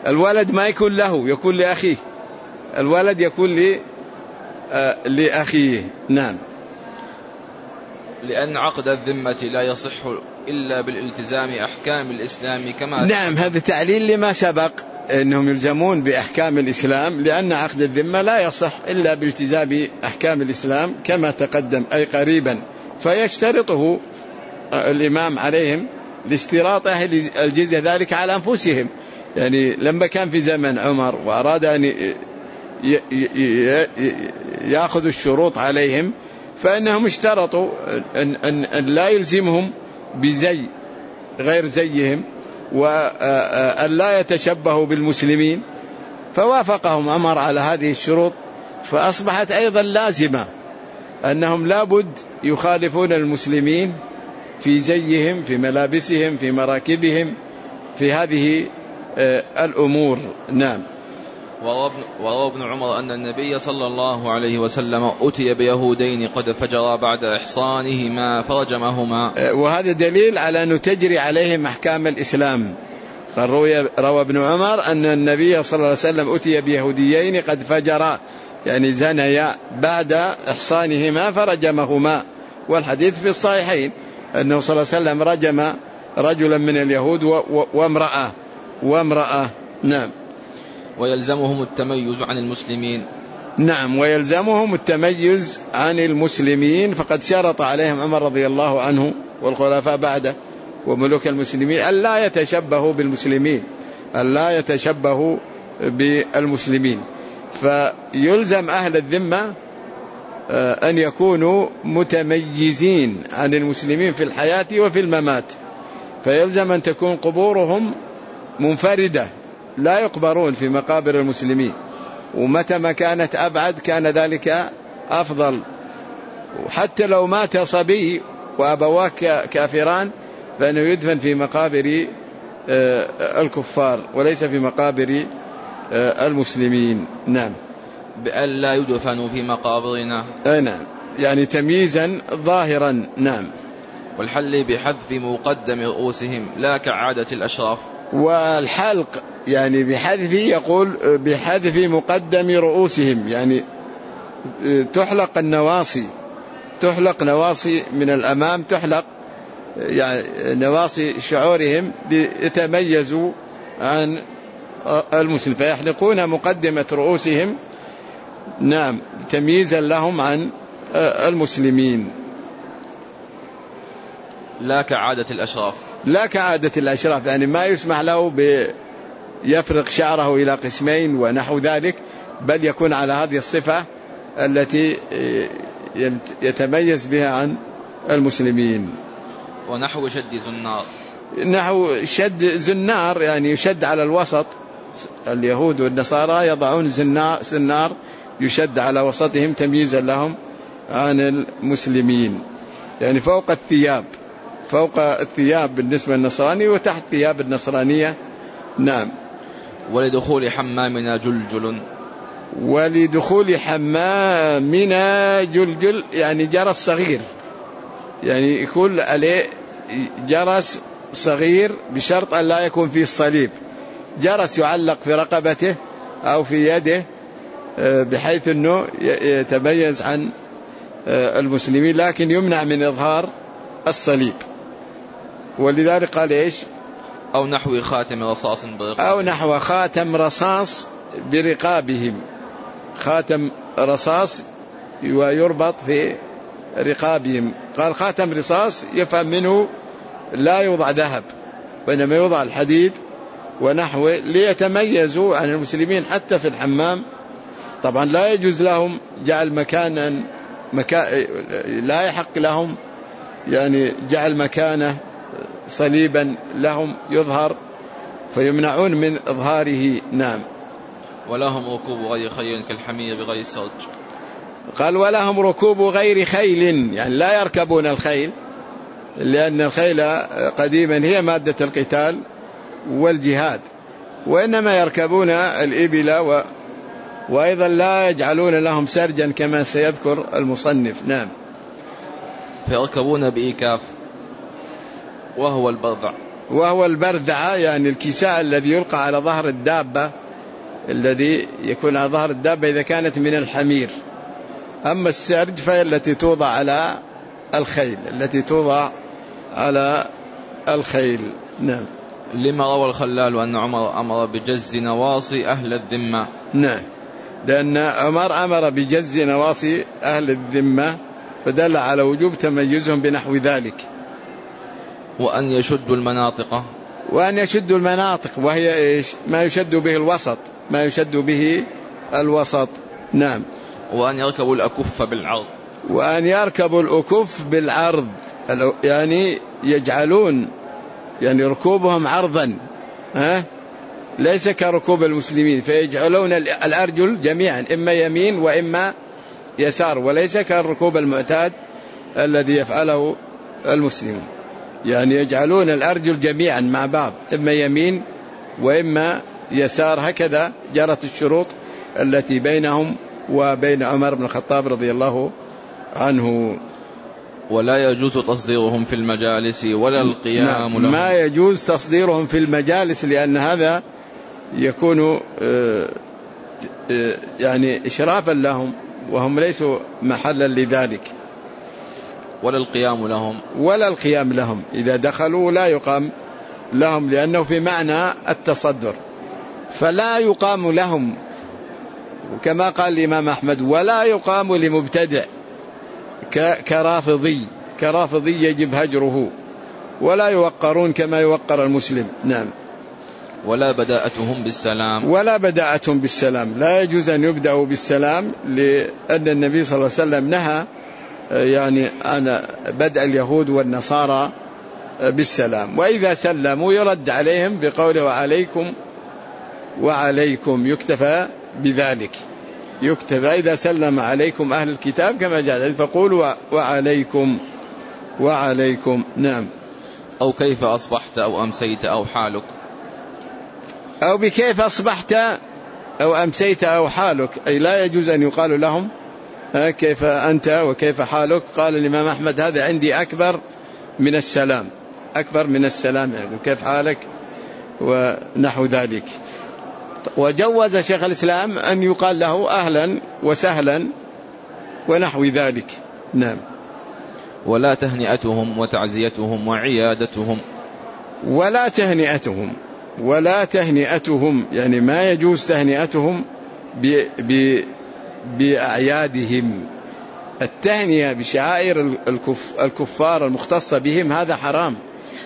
الولد ما يكون له، يكون لأخيه، الولد يكون لي لأخيه. نعم. لأن عقد الذمة لا يصح إلا بالالتزام أحكام الإسلام كما نعم، هذا تعليل لما سبق أنهم يلزمون بأحكام الإسلام، لأن عقد الذمة لا يصح إلا بالتزام أحكام الإسلام كما تقدم أي قريبا، فيشترطه الإمام عليهم لاستراط أهل الجزية ذلك على أنفسهم. يعني لما كان في زمن عمر وأراد أن يأخذ الشروط عليهم فإنهم اشترطوا أن, أن, أن لا يلزمهم بزي غير زيهم وأن لا يتشبهوا بالمسلمين، فوافقهم عمر على هذه الشروط، فأصبحت أيضا لازمة أنهم لابد يخالفون المسلمين في زيهم، في ملابسهم، في مراكبهم، في هذه الأمور. نعم. وروى ابن عمر أن النبي صلى الله عليه وسلم أتي بيهودين قد فجرا بعد إحصانهما فرجمهما، وهذا دليل على أنه تجري عليهم أحكام الإسلام. قال روى, روى ابن عمر أن النبي صلى الله عليه وسلم أتي بيهوديين قد فجرا يعني زنيا بعد إحصانهما فرجمهما، والحديث في الصحيحين أنه صلى الله عليه وسلم رجم رجلا من اليهود وامرأة وامرأة. نعم. ويلزمهم التميز عن المسلمين. نعم، ويلزمهم التميز عن المسلمين، فقد شرط عليهم عمر رضي الله عنه والخلفاء بعده وملوك المسلمين ألا يتشبهوا بالمسلمين، ألا يتشبهوا بالمسلمين. فيلزم أهل الذمة أن يكونوا متميزين عن المسلمين في الحياة وفي الممات، فيلزم أن تكون قبورهم منفردة، لا يقبرون في مقابر المسلمين، ومتى ما كانت أبعد كان ذلك أفضل. وحتى لو مات صبي وأبواه كافران فإنه يدفن في مقابر الكفار وليس في مقابر المسلمين. نعم. بأن لا يدفنوا في مقابرنا. نعم، يعني تمييزا ظاهرا. نعم. والحل بحذف مقدم رؤوسهم لا كعادة الأشراف. والحلق يعني بحذف، يقول بحذف مقدم رؤوسهم، يعني تحلق النواصي، تحلق نواصي من الأمام، تحلق يعني نواصي شعورهم ليتميزوا عن المسلم، فيحلقون مقدمة رؤوسهم. نعم، تمييزا لهم عن المسلمين. لا كعادة الأشراف. لا كعادة الأشراف، يعني ما يسمح له بيفرق شعره إلى قسمين ونحو ذلك، بل يكون على هذه الصفة التي يتميز بها عن المسلمين. ونحو شد زنار. نحو شد زنار، يعني يشد على الوسط. اليهود والنصارى يضعون زنار, زنار يشد على وسطهم تمييزا لهم عن المسلمين، يعني فوق الثياب، فوق الثياب بالنسبة للنصراني وتحت ثياب النصرانية. نعم. ولدخول حمامنا جلجل. ولدخول حمامنا جلجل يعني جرس صغير، يعني يكون عليه جرس صغير بشرط أن لا يكون فيه الصليب، جرس يعلق في رقبته أو في يده بحيث أنه يتميز عن المسلمين، لكن يمنع من إظهار الصليب. ولذلك قال إيش؟ أو نحو خاتم رصاص برقابهم. أو نحو خاتم رصاص برقابهم، خاتم رصاص ويربط في رقابهم. قال خاتم رصاص يفهم منه لا يوضع ذهب وإنما يوضع الحديد ونحوه ليتميزوا عن المسلمين حتى في الحمام. طبعا لا يجوز لهم جعل مكانا مكان، لا يحق لهم يعني جعل مكانه صليبا لهم يظهر، فيمنعون من إظهاره. نعم. ولهم ركوب غير خيل كالحمير بغير سرج. قال ولهم ركوب غير خيل، يعني لا يركبون الخيل، لأن الخيل قديما هي مادة القتال والجهاد، وإنما يركبون الإبل و... وأيضا لا يجعلون لهم سرجا كما سيذكر المصنف. نعم. فيركبون بإيكاف وهو البرضع. وهو البردعة، يعني الكساء الذي يلقى على ظهر الدابة، الذي يكون على ظهر الدابة إذا كانت من الحمير. أما السرج فهي التي توضع على الخيل، التي توضع على الخيل. نعم. لما روى الخلال أن عمر أمر بجز نواصي أهل الذمة؟ نعم، لأن عمر أمر بجز نواصي أهل الذمة فدل على وجوب تميزهم بنحو ذلك. وأن يشدوا المناطق، وأن يشدوا المناطق وهي إيش؟ ما يشد به الوسط، ما يشد به الوسط. نعم. وأن يركبوا الأكف بالعرض، وأن يركبوا الأكف بالعرض، يعني يجعلون يعني ركوبهم عرضا، ها؟ ليس كركوب المسلمين، فيجعلون الأرجل جميعا إما يمين وإما يسار، وليس كالركوب المعتاد الذي يفعله المسلمون، يعني يجعلون الأرجل جميعا مع بعض إما يمين وإما يسار. هكذا جرت الشروط التي بينهم وبين عمر بن الخطاب رضي الله عنه. ولا يجوز تصديرهم في المجالس ولا القيام لهم. ما يجوز تصديرهم في المجالس، لأن هذا يكون يعني إشرافا لهم وهم ليسوا محلا لذلك. ولا القيام لهم، ولا القيام لهم إذا دخلوا لا يقام لهم، لأنه في معنى التصدر، فلا يقام لهم كما قال الإمام أحمد. ولا يقام لمبتدع كرافضي، كرافضي يجب هجره، ولا يوقرون كما يوقر المسلم. نعم. ولا بداءتهم بالسلام، ولا بداءتهم بالسلام، لا يجوز أن يبدأوا بالسلام، لأن النبي صلى الله عليه وسلم نهى يعني أن بدأ اليهود والنصارى بالسلام، وإذا سلموا يرد عليهم بقوله وعليكم وعليكم، يكتفى بذلك، يكتفى إذا سلم عليكم أهل الكتاب كما جاء، فقولوا وعليكم وعليكم. نعم. أو كيف أصبحت أو أمسيت أو حالك، أو بكيف أصبحت أو أمسيت أو حالك، أي لا يجوز أن يقال لهم كيف أنت وكيف حالك. قال الإمام أحمد هذا عندي أكبر من السلام، أكبر من السلام، يعني كيف حالك ونحو ذلك. وجوز شيخ الإسلام أن يقال له أهلا وسهلا ونحو ذلك. نعم. ولا تهنئتهم وتعزيتهم وعيادتهم، ولا تهنئتهم، ولا تهنئتهم يعني ما يجوز تهنئتهم ب ب بأعيادهم. التهنئة بشعائر الكف الكفار المختصة بهم هذا حرام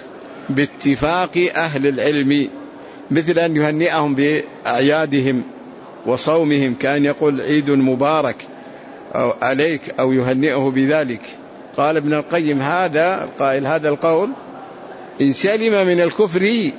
باتفاق أهل العلم، مثل أن يهنئهم بأعيادهم وصومهم، كان يقول عيد مبارك أو عليك أو يهنئه بذلك. قال ابن القيم هذا القائل هذا القول إن سلم من الكفر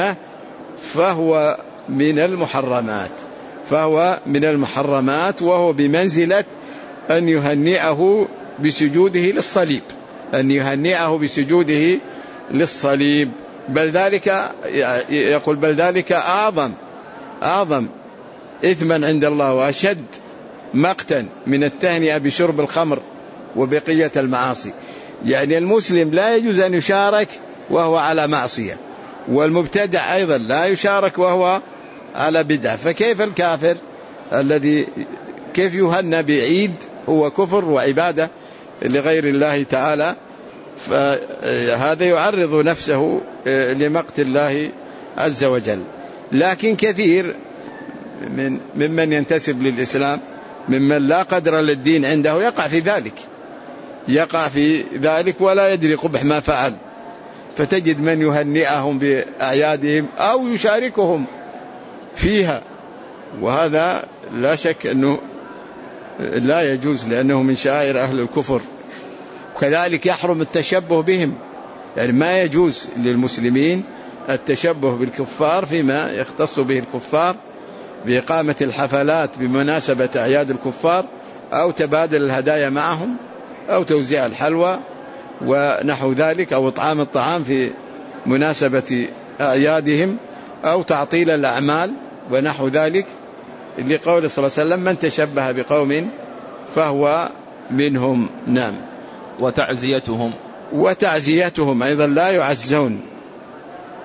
فهو من المحرمات، فهو من المحرمات، وهو بمنزلة أن يهنئه بسجوده للصليب، أن يهنئه بسجوده للصليب، بل ذلك يقول بل ذلك أعظم أعظم إثما عند الله وأشد مقتا من التهنئة بشرب الخمر وبقية المعاصي. يعني المسلم لا يجوز أن يشارك وهو على معصية، والمبتدع أيضا لا يشارك وهو على بدعة، فكيف الكافر الذي كيف يهنى بعيد هو كفر وعبادة لغير الله تعالى؟ فهذا يعرض نفسه لمقت الله عز وجل. لكن كثير من ممن ينتسب للإسلام ممن لا قدر للدين عنده يقع في ذلك، يقع في ذلك ولا يدري قبح ما فعل، فتجد من يهنئهم بأعيادهم أو يشاركهم فيها، وهذا لا شك أنه لا يجوز لأنه من شعائر أهل الكفر. وكذلك يحرم التشبه بهم، يعني ما يجوز للمسلمين التشبه بالكفار فيما يختص به الكفار بإقامة الحفلات بمناسبة أعياد الكفار أو تبادل الهدايا معهم أو توزيع الحلوى ونحو ذلك، أو إطعام الطعام في مناسبة أعيادهم، أو تعطيل الأعمال ونحو ذلك، لقول صلى الله عليه وسلم من تشبه بقوم فهو منهم. نعم. وتعزيتهم، وتعزيتهم أيضا لا يعزون،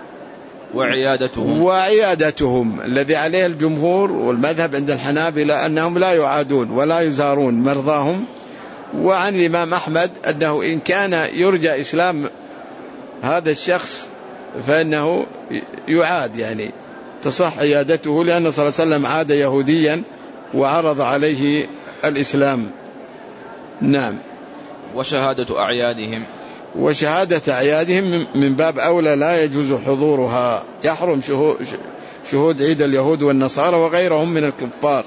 وعيادتهم وعيادتهم الذي عليه الجمهور والمذهب عند الحنابلة أنهم لا يعادون ولا يزارون مرضاهم. وعن الإمام أحمد أنه إن كان يرجى إسلام هذا الشخص فإنه يعاد، يعني تصح عيادته، لأن صلى الله عليه وسلم عاد يهوديا وعرض عليه الإسلام. نعم. وشهادة أعيادهم وشهادة أعيادهم من باب أولى لا يجوز حضورها، يحرم شهود عيد اليهود والنصارى وغيرهم من الكفار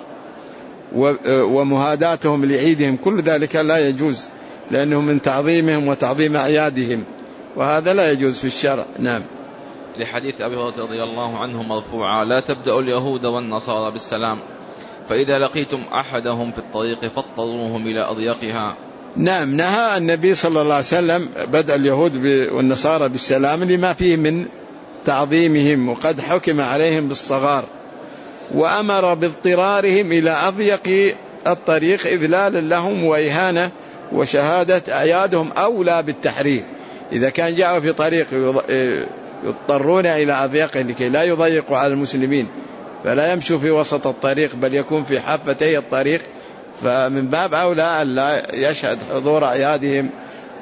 ومهاداتهم لعيدهم، كل ذلك لا يجوز لأنه من تعظيمهم وتعظيم أعيادهم، وهذا لا يجوز في الشرع. نعم. لحديث أبي هريرة رضي الله عنه مرفوعا: لا تبدأوا اليهود والنصارى بالسلام، فإذا لقيتم أحدهم في الطريق فاضطروهم إلى أضيقها. نعم، نهى النبي صلى الله عليه وسلم بدء اليهود والنصارى بالسلام لما فيه من تعظيمهم، وقد حكم عليهم بالصغار، وأمر باضطرارهم إلى أضيق الطريق إذلالا لهم وإهانة، وشهادة أعيادهم أولى بالتحريم. إذا كان جاءوا في طريق يضطرون إلى أضيقه لكي لا يضيقوا على المسلمين فلا يمشوا في وسط الطريق بل يكون في حافتي الطريق، فمن باب أولى أن لا يشهد حضور أعيادهم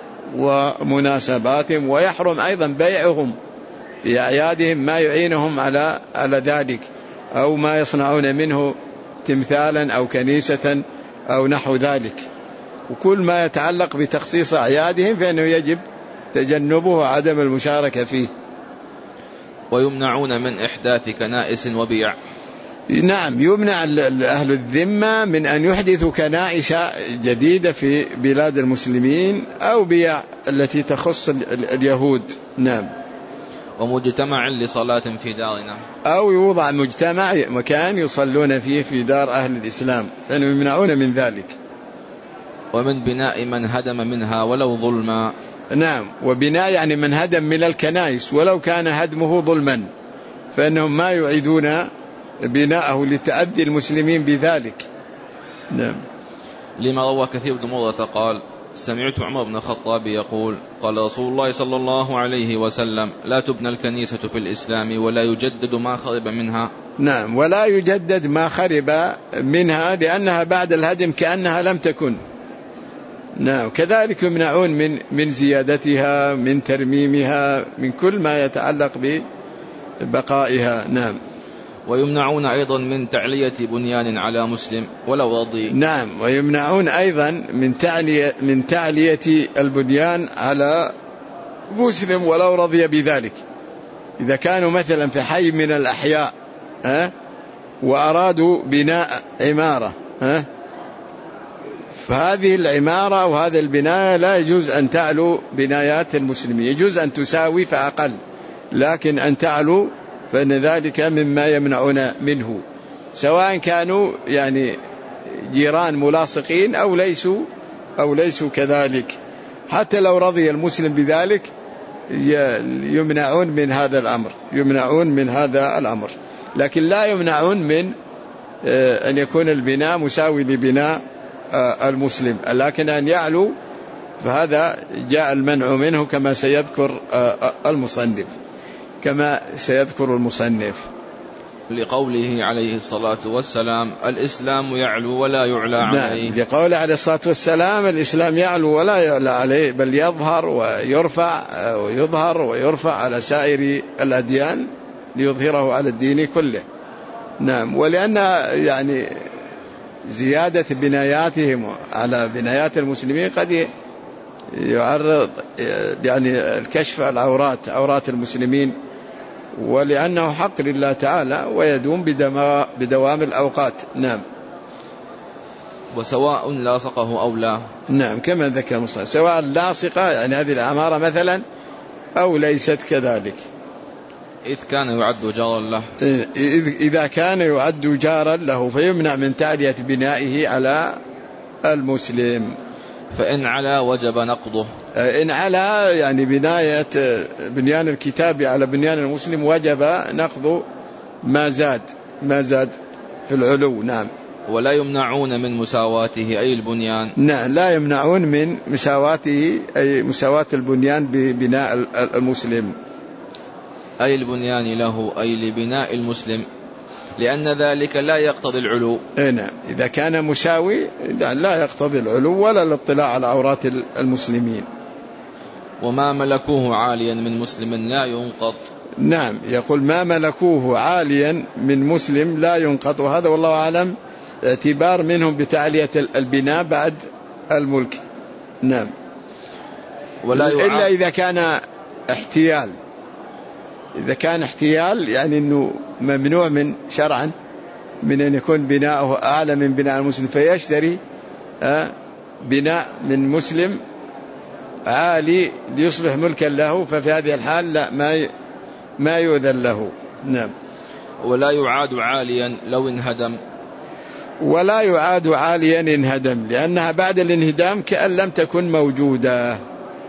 ومناسباتهم، ويحرم أيضا بيعهم في أعيادهم ما يعينهم على على ذلك، أو ما يصنعون منه تمثالا أو كنيسة أو نحو ذلك. وكل ما يتعلق بتخصيص أعيادهم فإنه يجب تجنبه وعدم المشاركة فيه. ويمنعون من إحداث كنائس وبيع. نعم، يمنع أهل الذمة من أن يحدثوا كنائس جديدة في بلاد المسلمين أو بيع التي تخص اليهود. نعم. ومجتمع لصلاة في دارنا، أو يوضع مجتمع مكان يصلون فيه في دار أهل الإسلام، فإنهم يمنعون من ذلك. ومن بناء من هدم منها ولو ظلما. نعم، وبناء يعني من هدم من الكنائس ولو كان هدمه ظلما، فإنهم ما يعيدون بناءه لتأذي المسلمين بذلك. نعم. لما روى كثير بن مرة قال: سمعت عمر بن الخطاب يقول: قال رسول الله صلى الله عليه وسلم: لا تبنى الكنيسة في الإسلام ولا يجدد ما خرب منها. نعم، ولا يجدد ما خرب منها لأنها بعد الهدم كأنها لم تكن. نعم، كذلك يمنعون من من زيادتها، من ترميمها، من كل ما يتعلق ببقائها. نعم. ويمنعون أيضا من تعلية بنيان على مسلم ولو رضي. نعم، ويمنعون أيضا من تعلية من تعلية البنيان على مسلم ولو رضي بذلك. إذا كانوا مثلا في حي من الأحياء أه؟ وأرادوا بناء عمارة أه؟ فهذه العمارة وهذا البناء لا يجوز أن تعلو بنايات المسلمين، يجوز أن تساوي فأقل، لكن أن تعلو فإن ذلك مما يمنعون منه، سواء كانوا يعني جيران ملاصقين أو ليسوا أو ليسوا كذلك. حتى لو رضي المسلم بذلك يمنعون من هذا الأمر، يمنعون من هذا الأمر، لكن لا يمنعون من أن يكون البناء مساوي لبناء المسلم، لكن أن يعلو فهذا جاء المنع منه كما سيذكر المصنف كما سيذكر المصنف لقوله عليه الصلاة والسلام: الإسلام يعلو ولا يعلى عليه. نعم، لقول عليه الصلاة والسلام: الإسلام يعلو ولا يعلى عليه، بل يظهر ويرفع ويظهر ويرفع على سائر الأديان ليظهره على الدين كله. نعم، ولأن يعني زيادة بناياتهم على بنايات المسلمين قد يعرض يعني الكشف العورات عورات المسلمين، ولأنه حق لله تعالى ويدوم بدوام الأوقات. نعم. وسواء لاصقه أو لا. نعم، كما ذكر المصنف، سواء لاصقة يعني هذه العمارة مثلا أو ليست كذلك، إذ كان يعد جارا له. إذا كان يعد جارا له فيمنع من تعلية بنائه على المسلم. فإن علا وجب نقضه. إن علا يعني بناية بنيان الكتاب على بنيان المسلم وجب نقض ما زاد ما زاد في العلو. نعم. ولا يمنعون من مساواته أي البنيان. نعم، لا يمنعون من مساواته أي مساواة البنيان ببناء المسلم. أي البنيان له أي لبناء المسلم، لأن ذلك لا يقتضي العلو. نعم، إذا كان مساوي لا يقتضي العلو ولا الاطلاع على عورات المسلمين. وما ملكوه عاليا من مسلم لا ينقض. نعم، يقول ما ملكوه عاليا من مسلم لا ينقض، وهذا والله أعلم اعتبار منهم بتعلية البناء بعد الملك. نعم، ولا إلا إذا كان احتيال، إذا كان احتيال يعني أنه ممنوع من شرعا من أن يكون بناؤه أعلى من بناء المسلم، فيشتري بناء من مسلم عالي ليصبح ملكا له، ففي هذه الحال لا ما ما يؤذن له. نعم. ولا يعاد عاليا لو انهدم. ولا يعاد عاليا انهدم، لأنها بعد الانهدام كأن لم تكن موجودة.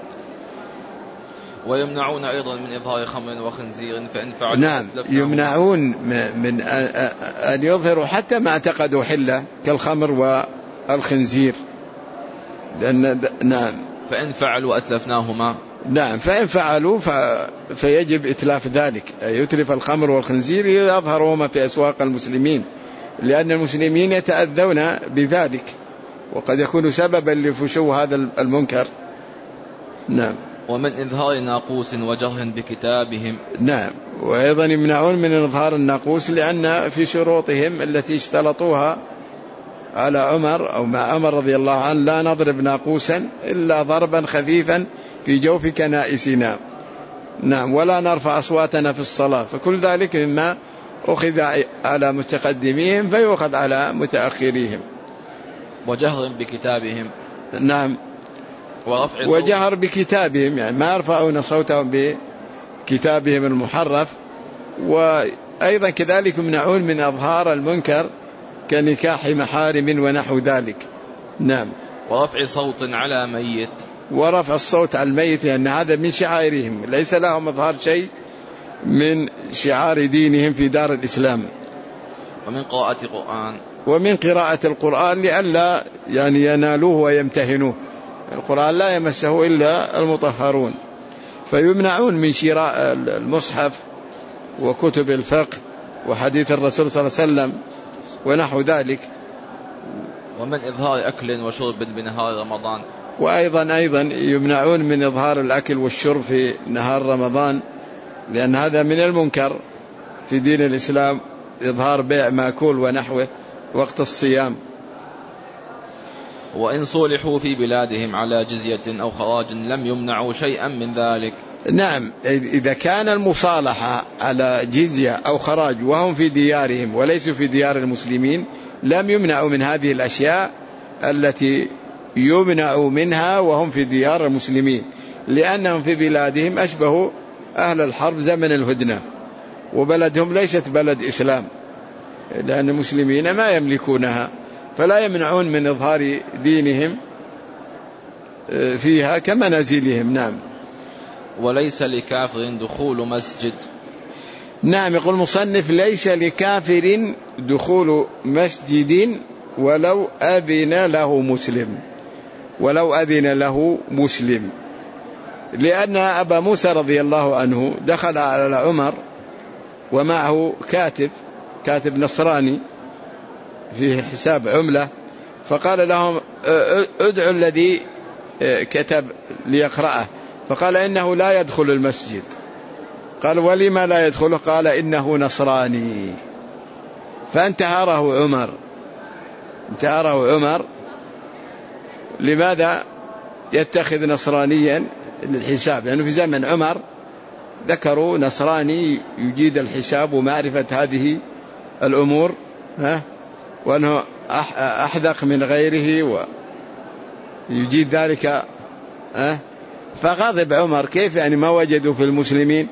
ويمنعون أيضا من إظهار خمر وخنزير فإن فعلوا. نعم، يمنعون من أن يظهروا حتى ما اعتقدوا حلة كالخمر والخنزير، لأن نعم فإن فعلوا أتلفناهما. نعم، فإن فعلوا ف... فيجب إتلاف ذلك، يتلف الخمر والخنزير يظهرهما في أسواق المسلمين، لأن المسلمين يتأذون بذلك وقد يكون سببا لفشو هذا المنكر. نعم. ومن إظهار ناقوس وجهر بكتابهم. نعم، وأيضا يمنعون من إظهار الناقوس، لأن في شروطهم التي اشترطوها على عمر أو مع عمر رضي الله عنه لا نضرب ناقوسا إلا ضربا خفيفا في جوف كنائسنا. نعم، ولا نرفع أصواتنا في الصلاة، فكل ذلك مما أخذ على متقدميهم فيؤخذ على متأخريهم. وجهر بكتابهم. نعم، ورفع صوت. وجهر بكتابهم يعني ما يرفعون صوتهم بكتابهم المحرف. وأيضا كذلك يمنعون من أظهار المنكر كنكاح محارم ونحو ذلك. نعم. ورفع صوت على ميت. ورفع الصوت على الميت، لأن يعني هذا من شعائرهم، ليس لهم إظهار شيء من شعار دينهم في دار الإسلام. ومن قراءة القرآن. ومن قراءة القرآن لئلا يعني ينالوه ويمتهنوه، القرآن لا يمسه إلا المطهرون، فيمنعون من شراء المصحف وكتب الفقه وحديث الرسول صلى الله عليه وسلم ونحو ذلك. ومن إظهار أكل وشرب بنهار رمضان. وأيضا أيضا يمنعون من إظهار الأكل والشرب في نهار رمضان، لأن هذا من المنكر في دين الإسلام، إظهار بيع ماكول ونحوه وقت الصيام. وإن صلحوا في بلادهم على جزية أو خراج لم يمنعوا شيئا من ذلك. نعم، إذا كان المصالحة على جزية أو خراج وهم في ديارهم وليسوا في ديار المسلمين لم يمنعوا من هذه الأشياء التي يمنعوا منها وهم في ديار المسلمين، لأنهم في بلادهم أشبهوا أهل الحرب زمن الهدنة، وبلدهم ليست بلد إسلام، لأن المسلمين ما يملكونها، فلا يمنعون من إظهار دينهم فيها كمنازلهم. نعم. وليس لكافر دخول مسجد. نعم، يقول المصنف ليس لكافر دخول مسجد ولو أذن له مسلم، ولو أذن له مسلم، لأن أبا موسى رضي الله عنه دخل على عمر ومعه كاتب كاتب نصراني في حساب عملة، فقال لهم ادعوا الذي كتب ليقرأه، فقال إنه لا يدخل المسجد. قال ولما لا يدخله؟ قال إنه نصراني. فانتهره عمر انتهره عمر لماذا يتخذ نصرانيا للحساب؟ لأنه يعني في زمن عمر ذكروا نصراني يجيد الحساب ومعرفة هذه الأمور، ها، وأنه أحذق من غيره ويجيد ذلك، ها. فغضب عمر، كيف يعني ما وجدوا في المسلمين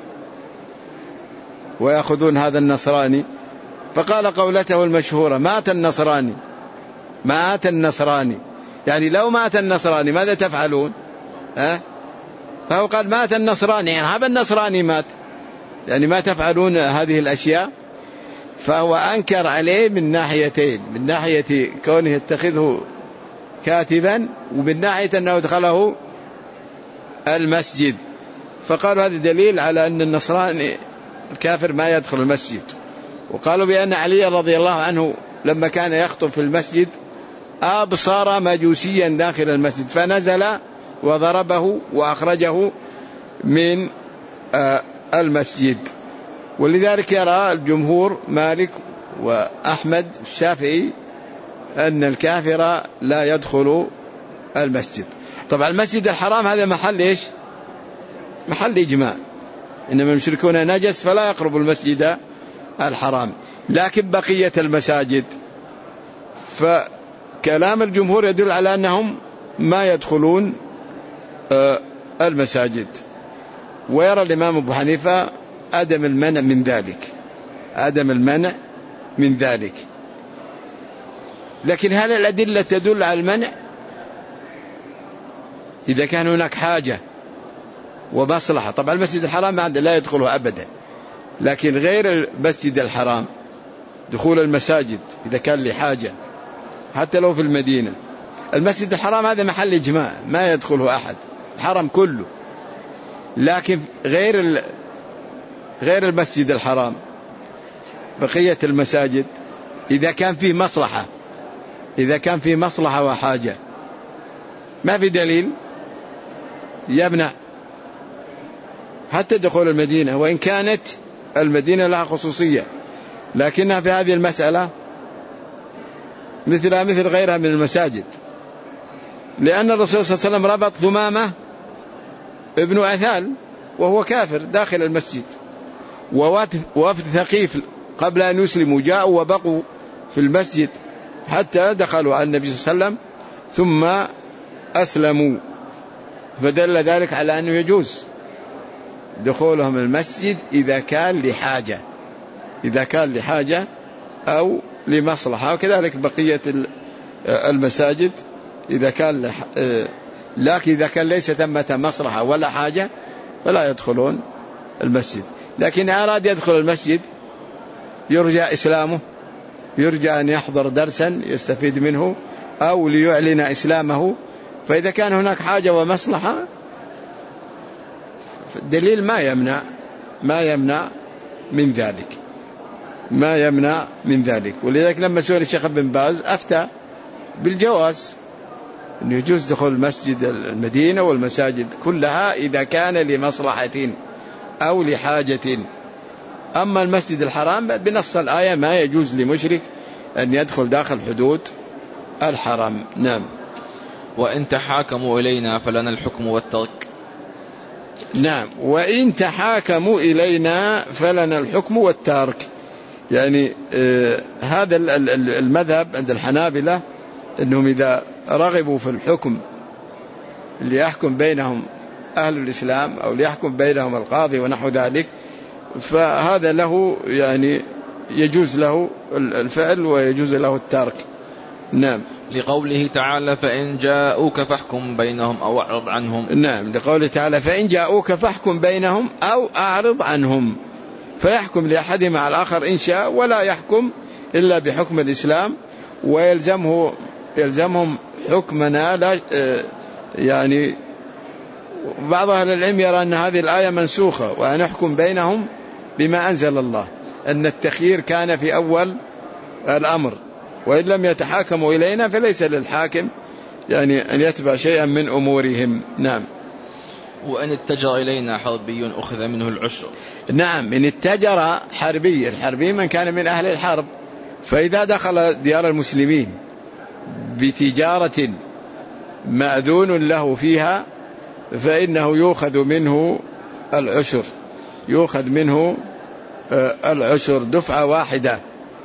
ويأخذون هذا النصراني؟ فقال قولته المشهورة مات النصراني مات النصراني، يعني لو مات النصراني ماذا تفعلون؟ ها؟ فهو قال مات النصراني، يعني هذا النصراني مات، يعني ما تفعلون هذه الأشياء. فهو أنكر عليه من ناحيتين، من ناحية كونه يتخذه كاتبا، ومن ناحية أنه دخله المسجد. فقالوا هذا دليل على أن النصراني الكافر ما يدخل المسجد. وقالوا بأن علي رضي الله عنه لما كان يخطب في المسجد أبصر مجوسيا داخل المسجد فنزل وضربه وأخرجه من المسجد. ولذلك يرى الجمهور مالك وأحمد الشافعي أن الكافر لا يدخل المسجد. طبعا المسجد الحرام هذا محل إيش؟ محل إجماع، إنما المشركون نجس فلا يقرب المسجد الحرام. لكن بقية المساجد فكلام الجمهور يدل على أنهم ما يدخلون المساجد. ويرى الإمام أبو حنيفة عدم المنع من ذلك، عدم المنع من ذلك. لكن هل الأدلة تدل على المنع؟ إذا كان هناك حاجة ومصلحة. طبعا المسجد الحرام لا يدخله أبدا، لكن غير المسجد الحرام دخول المساجد إذا كان لحاجة حتى لو في المدينة. المسجد الحرام هذا محل إجماع ما يدخله أحد، الحرم كله. لكن غير غير المسجد الحرام بقية المساجد إذا كان فيه مصلحة، إذا كان فيه مصلحة وحاجة ما في دليل يمنع حتى دخول المدينة، وإن كانت المدينة لها خصوصية، لكنها في هذه المسألة مثلها مثل غيرها من المساجد. لأن الرسول صلى الله عليه وسلم ربط ثمامة ابن أثال وهو كافر داخل المسجد، ووفد ثقيف قبل أن يسلموا جاءوا وبقوا في المسجد حتى دخلوا على النبي صلى الله عليه وسلم ثم أسلموا. فدل ذلك على أنه يجوز دخولهم المسجد إذا كان لحاجة، إذا كان لحاجة أو لمصلحة. وكذلك بقية المساجد إذا كان لح... لكن إذا كان ليس ثمة مصلحة ولا حاجة فلا يدخلون المسجد. لكن أراد يدخل المسجد يرجى إسلامه، يرجى أن يحضر درسا يستفيد منه أو ليعلن إسلامه، فإذا كان هناك حاجة ومصلحة دليل ما يمنع ما يمنع من ذلك ما يمنع من ذلك. ولذلك لما سئل الشيخ بن باز أفتى بالجواز أنه يجوز دخول المسجد المدينة والمساجد كلها إذا كان لمصلحة أو لحاجة. أما المسجد الحرام بنص الآية ما يجوز لمشرك أن يدخل داخل حدود الحرم. نعم. وإن تحاكموا إلينا فلنا الحكم والترك. نعم، وإن تحاكموا إلينا فلنا الحكم والترك. يعني آه هذا المذهب عند الحنابلة أنهم إذا رغبوا في الحكم ليحكم بينهم أهل الإسلام أو ليحكم بينهم القاضي ونحو ذلك، فهذا له يعني يجوز له الفعل ويجوز له الترك. نعم. لقوله تعالى فإن جاءوك فاحكم بينهم أو أعرض عنهم. نعم، لقوله تعالى فإن جاءوك فاحكم بينهم أو أعرض عنهم، فيحكم لأحدهم على الآخر إن شاء ولا يحكم إلا بحكم الإسلام، ويلزمه يلزمهم حكمنا. لا يعني بعض أهل العلم يرى أن هذه الآية منسوخة وأن يحكم بينهم بما أنزل الله، أن التخيير كان في أول الأمر، وإن لم يتحاكموا إلينا فليس للحاكم يعني أن يتبع شيئا من أمورهم. نعم. وأن اتجر إلينا حربي أخذ منه العشر. نعم، إن اتجر حربي، الحربي من كان من أهل الحرب، فإذا دخل ديار المسلمين بتجارة مأذون له فيها فإنه يؤخذ منه العشر، يؤخذ منه العشر دفعة واحدة،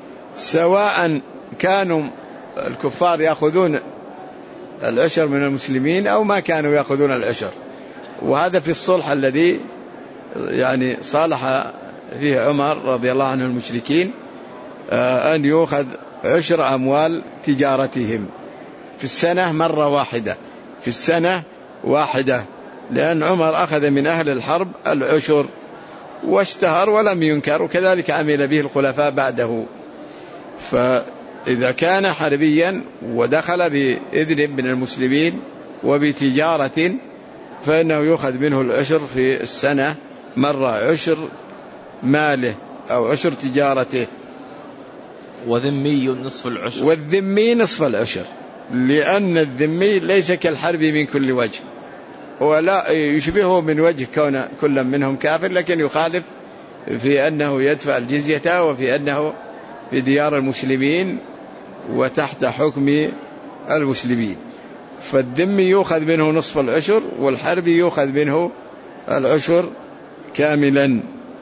سواء كانوا الكفار يأخذون العشر من المسلمين أو ما كانوا يأخذون العشر. وهذا في الصلح الذي يعني صالح فيه عمر رضي الله عنه المشركين أن يؤخذ عشر أموال تجارتهم في السنة مرة واحدة، في السنة واحدة، لأن عمر أخذ من أهل الحرب العشر واشتهر ولم ينكر، وكذلك عمل به الخلفاء بعده. فإذا كان حربيا ودخل بإذن من المسلمين وبتجارة فإنه يؤخذ منه العشر في السنة مرة، عشر ماله أو عشر تجارته. وذمي نصف العشر. والذمي نصف العشر، لأن الذمي ليس كالحرب من كل وجه، ولا يشبهه من وجه كون كل منهم كافر، لكن يخالف في أنه يدفع الجزية وفي أنه في ديار المسلمين وتحت حكم المسلمين. فالذمي يؤخذ منه نصف العشر، والحربي يؤخذ منه العشر كاملا.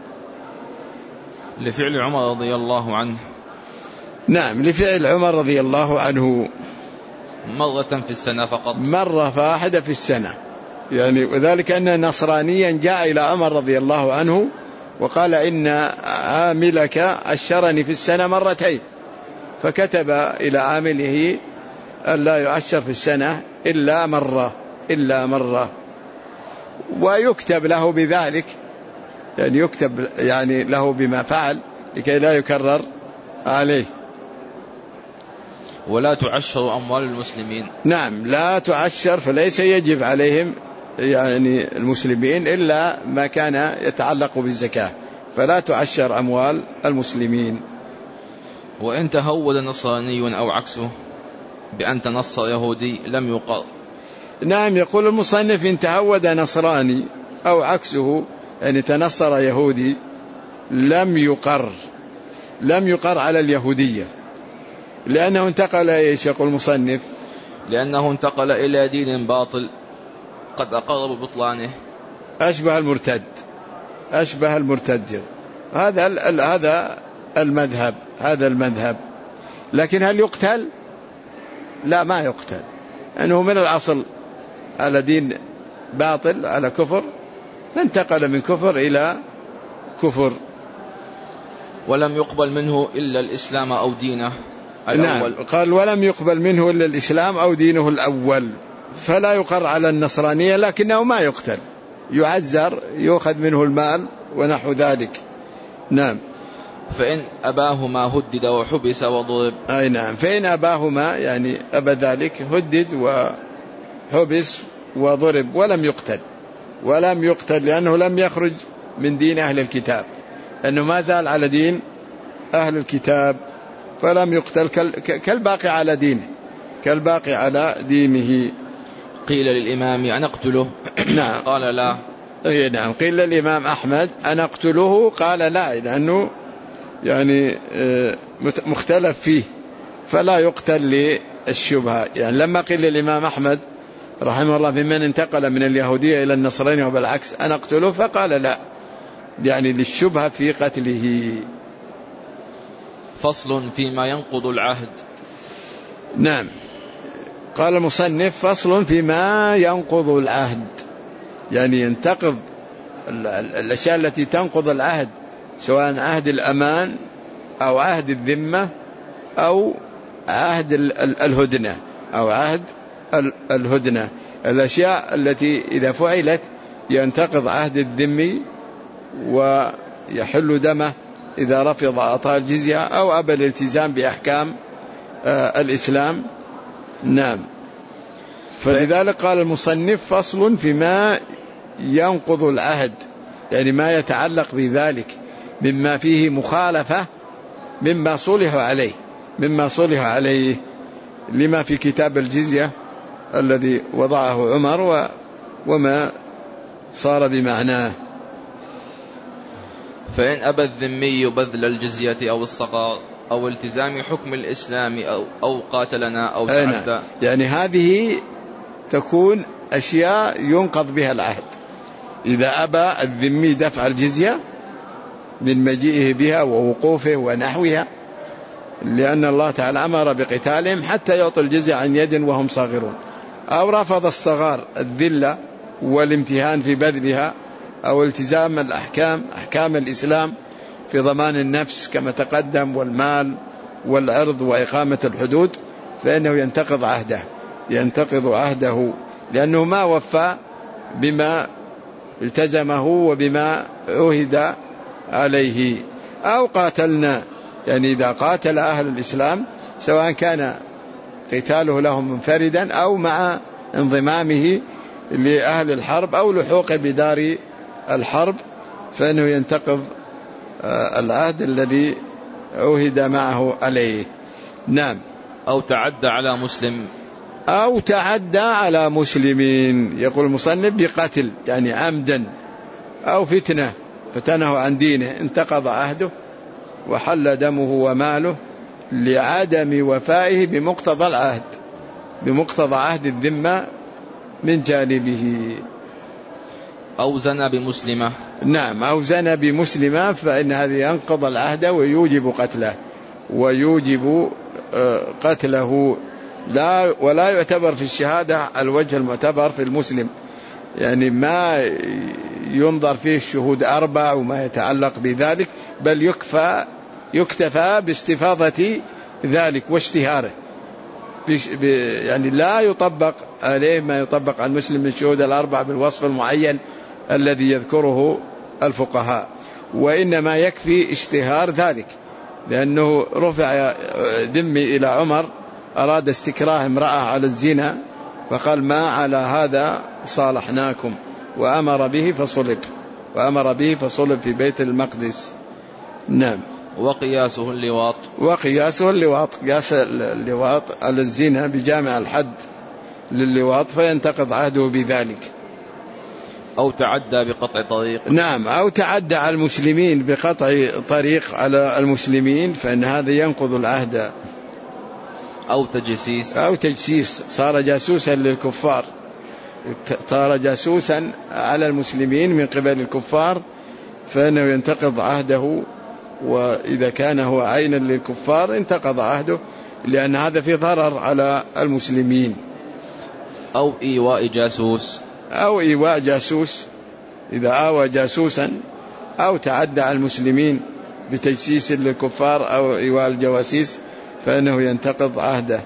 لفعل عمر رضي الله عنه. نعم، لفعل عمر رضي الله عنه مرة في السنة فقط، مرة واحدة في السنة، يعني وذلك أن نصرانيا جاء إلى عمر رضي الله عنه وقال إن عاملك عشرني في السنة مرتين، فكتب إلى عامله أن لا يعشر في السنة إلا مرة إلا مرة، ويكتب له بذلك، يعني يكتب يعني له بما فعل لكي لا يكرر عليه. ولا تعشر أموال المسلمين. نعم، لا تعشر، فليس يجب عليهم يعني المسلمين إلا ما كان يتعلق بالزكاة، فلا تعشر أموال المسلمين. وإن تهود نصراني أو عكسه بأن تنصر يهودي لم يقر. نعم، يقول المصنف إن تهود نصراني أو عكسه، يعني تنصر يهودي، لم يقر لم يقر على اليهودية، لأنه انتقل إيش يقول المصنف؟ لأنه انتقل إلى دين باطل قد أقر ببطلانه. أشبه المرتد أشبه المرتد هذا هذا المذهب هذا المذهب لكن هل يقتل؟ لا، ما يقتل، أنه من الأصل على دين باطل، على كفر، فانتقل من كفر إلى كفر. ولم يقبل منه إلا الإسلام أو دينه الأول. نعم، قال ولم يقبل منه إلا الإسلام أو دينه الأول، فلا يقر على النصرانية، لكنه ما يقتل، يعزر، يؤخذ منه المال ونحو ذلك. نعم. فإن أباهما هدد وحبس وضرب. أي نعم، فإن أباهما يعني أبى ذلك هدد وحبس وضرب ولم يقتل ولم يقتل لأنه لم يخرج من دين أهل الكتاب، أنه ما زال على دين أهل الكتاب، فلم يقتل كالباقي على دينه كالباقي على دينه. قيل للإمام أنا أقتله؟ نعم. قال لا. أي نعم، قيل للإمام أحمد أنا أقتله؟ قال لا، لأنه يعني مختلف فيه فلا يقتل للشبهة. يعني لما قيل للإمام أحمد رحمه الله في من انتقل من اليهودية إلى النصرانية وبالعكس أنا أقتله، فقال لا، يعني للشبهة في قتله. فصل فيما ينقض العهد. نعم، قال المصنف فصل فيما ينقض العهد، يعني ينتقض الأشياء التي تنقض العهد، سواء عهد الأمان أو عهد الذمة أو عهد الهدنة أو عهد الهدنة، الأشياء التي إذا فعلت ينتقض عهد الذمي ويحل دمه إذا رفض أعطاء الجزية أو أبى الالتزام بأحكام الإسلام. نعم، فلذلك قال المصنف فصل فيما ينقض العهد، يعني ما يتعلق بذلك مما فيه مخالفة مما صلح عليه مما صلح عليه لما في كتاب الجزية الذي وضعه عمر وما صار بمعناه. فإن أبى الذمي بذل الجزية أو الصغار أو التزام حكم الإسلام أو, أو قاتلنا أو تعدى، يعني هذه تكون أشياء ينقض بها العهد. إذا أبى الذمي دفع الجزية من مجيئه بها ووقوفه ونحوها، لأن الله تعالى أمر بقتالهم حتى يعطوا الجزية عن يد وهم صاغرون، أو رفض الصغار الذلة والامتهان في بذلها أو التزام الأحكام أحكام الإسلام في ضمان النفس كما تقدم والمال والعرض وإقامة الحدود، فإنه ينتقض عهده ينتقض عهده لأنه ما وفى بما التزمه وبما عهد عليه. أو قاتلنا، يعني إذا قاتل أهل الإسلام سواء كان قتاله لهم منفردا أو مع انضمامه لأهل الحرب أو لحوق بدار الحرب، فإنه ينتقض العهد الذي عهد معه عليه. نعم. أو تعدى على مسلم أو تعدى على مسلمين، يقول المصنف بقتل يعني عمدا أو فتنة فتنه عن دينه، انتقض عهده وحل دمه وماله لعدم وفائه بمقتضى العهد، بمقتضى عهد الذمة من جانبه. أو زنى بمسلمة. نعم، أو زنى بمسلمة، فإن هذا ينقض العهد ويوجب قتله ويوجب قتله، لا ولا يعتبر في الشهادة الوجه المعتبر في المسلم، يعني ما ينظر فيه الشهود أربع وما يتعلق بذلك، بل يكفى يكتفى باستفاضة ذلك واشتهاره، يعني لا يطبق عليه ما يطبق على المسلم من الشهود الأربع بالوصف المعين الذي يذكره الفقهاء، وإنما يكفي اشتهار ذلك، لأنه رفع ذمي إلى عمر أراد استكراه امرأة على الزنا، فقال ما على هذا صالحناكم، وأمر به فصلب وأمر به فصلب في بيت المقدس. نعم. وقياسه اللواط. وقياسه اللواط، قياس اللواط على الزنا بجامع الحد للواط، فينتقض عهده بذلك. أو تعدى بقطع طريق. نعم، أو تعدى على المسلمين بقطع طريق على المسلمين، فإن هذا ينقض العهد. أو تجسيس. أو تجسيس، صار جاسوسا للكفار، صار جاسوسا على المسلمين من قبل الكفار، فإنه ينتقض عهده، وإذا كان هو عينا للكفار انتقض عهده، لأن هذا في ضرر على المسلمين. أو إيواء جاسوس. أو إيواء جاسوس، إذا آوى جاسوسا أو تعدى على المسلمين بتجسيس للكفار أو إيواء الجواسيس، فإنه ينتقض عهده.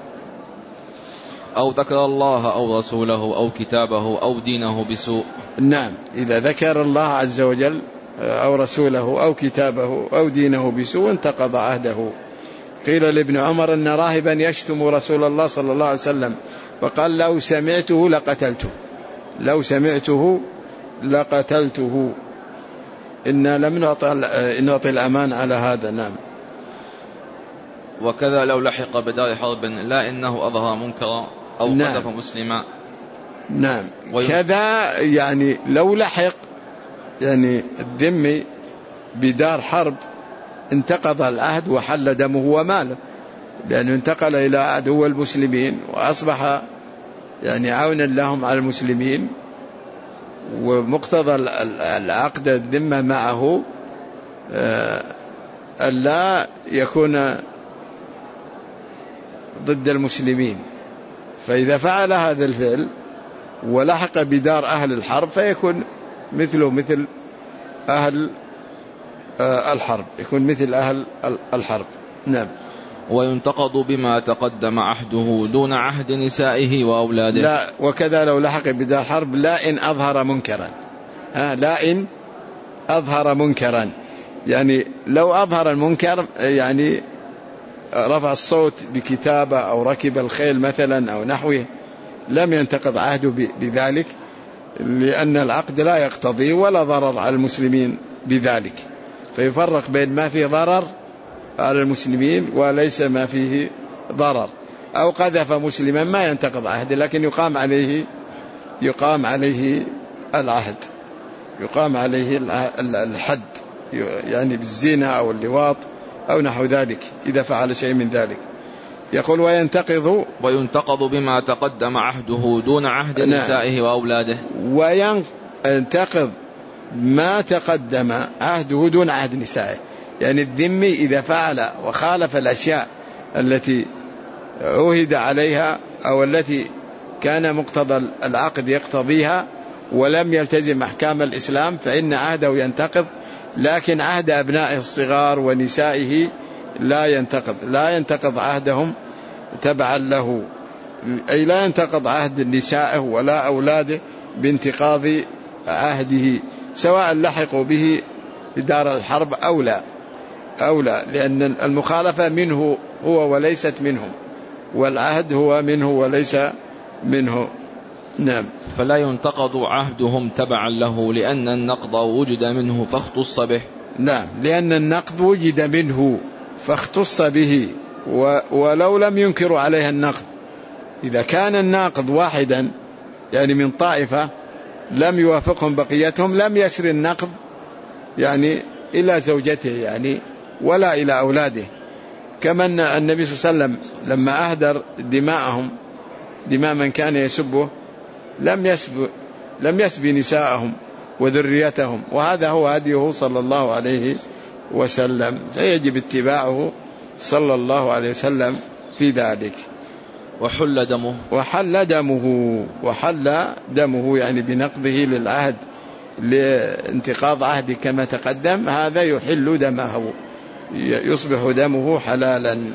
أو ذكر الله أو رسوله أو كتابه أو دينه بسوء. نعم، إذا ذكر الله عز وجل أو رسوله أو كتابه أو دينه بسوء انتقض عهده. قيل لابن عمر أن راهبا يشتم رسول الله صلى الله عليه وسلم، فقال لو سمعته لقتلته، لو سمعته لقتلته. إنا لم نعطي الأمان على هذا. نعم. وكذا لو لحق بدار حرب لا إنه أظهر منكرا أو نعم. قذف مسلما. نعم. كذا يعني لو لحق يعني الذمي بدار حرب انتقض العهد وحل دمه وماله، لأنه انتقل إلى عدو المسلمين وأصبح يعني عونا لهم على المسلمين، ومقتضى العقد الذمة معه ألا يكون ضد المسلمين، فإذا فعل هذا الفعل ولحق بدار أهل الحرب فيكون مثله مثل أهل الحرب، يكون مثل أهل الحرب. نعم. وينتقض بما تقدم عهده دون عهد نسائه وأولاده. لا، وكذا لو لحق بدار حرب لا إن أظهر منكرا، ها لا إن أظهر منكرا، يعني لو أظهر المنكر يعني رفع الصوت بكتابة أو ركب الخيل مثلا أو نحوه، لم ينتقض عهده بذلك، لأن العقد لا يقتضي ولا ضرر على المسلمين بذلك، فيفرق بين ما فيه ضرر على المسلمين وليس ما فيه ضرر. أو قذف مسلما ما ينتقض عهده، لكن يقام عليه يقام عليه العهد، يقام عليه الحد، يعني بالزنا أو اللواط أو نحو ذلك إذا فعل شيء من ذلك. يقول وينتقض وينتقض بما تقدم عهده دون عهد نسائه وأولاده. وينتقض ما تقدم عهده دون عهد نسائه، يعني الذمي إذا فعل وخالف الأشياء التي عهد عليها أو التي كان مقتضى العقد يقتضيها ولم يلتزم أحكام الإسلام فإن عهده ينتقض، لكن عهد أبنائه الصغار ونسائه لا ينتقض، لا ينتقض عهدهم تبعا له، أي لا ينتقض عهد نسائه ولا أولاده بانتقاض عهده، سواء لحقوا به بدار الحرب أو لا أو لا، لأن المخالفة منه هو وليست منهم، والعهد هو منه وليس منه. نعم. فلا ينتقض عهدهم تبعا له لأن النقض وجد منه فاختص به. نعم، لأن النقض وجد منه فاختص به، ولو لم ينكروا عليها النقض. إذا كان الناقض واحدا يعني من طائفة لم يوافقهم بقيتهم لم يسر النقض يعني إلى زوجته يعني ولا إلى أولاده. كما أن النبي صلى الله عليه وسلم لما أهدر دماءهم دماء من كان يسبه لم يسب لم يسب نساءهم وذريتهم، وهذا هو هديه صلى الله عليه وسلم، فيجب اتباعه صلى الله عليه وسلم في ذلك. وحل دمه وحل دمه وحل دمه يعني بنقضه للعهد لانتقاض عهد كما تقدم، هذا يحل دمه يصبح دمه حلالا.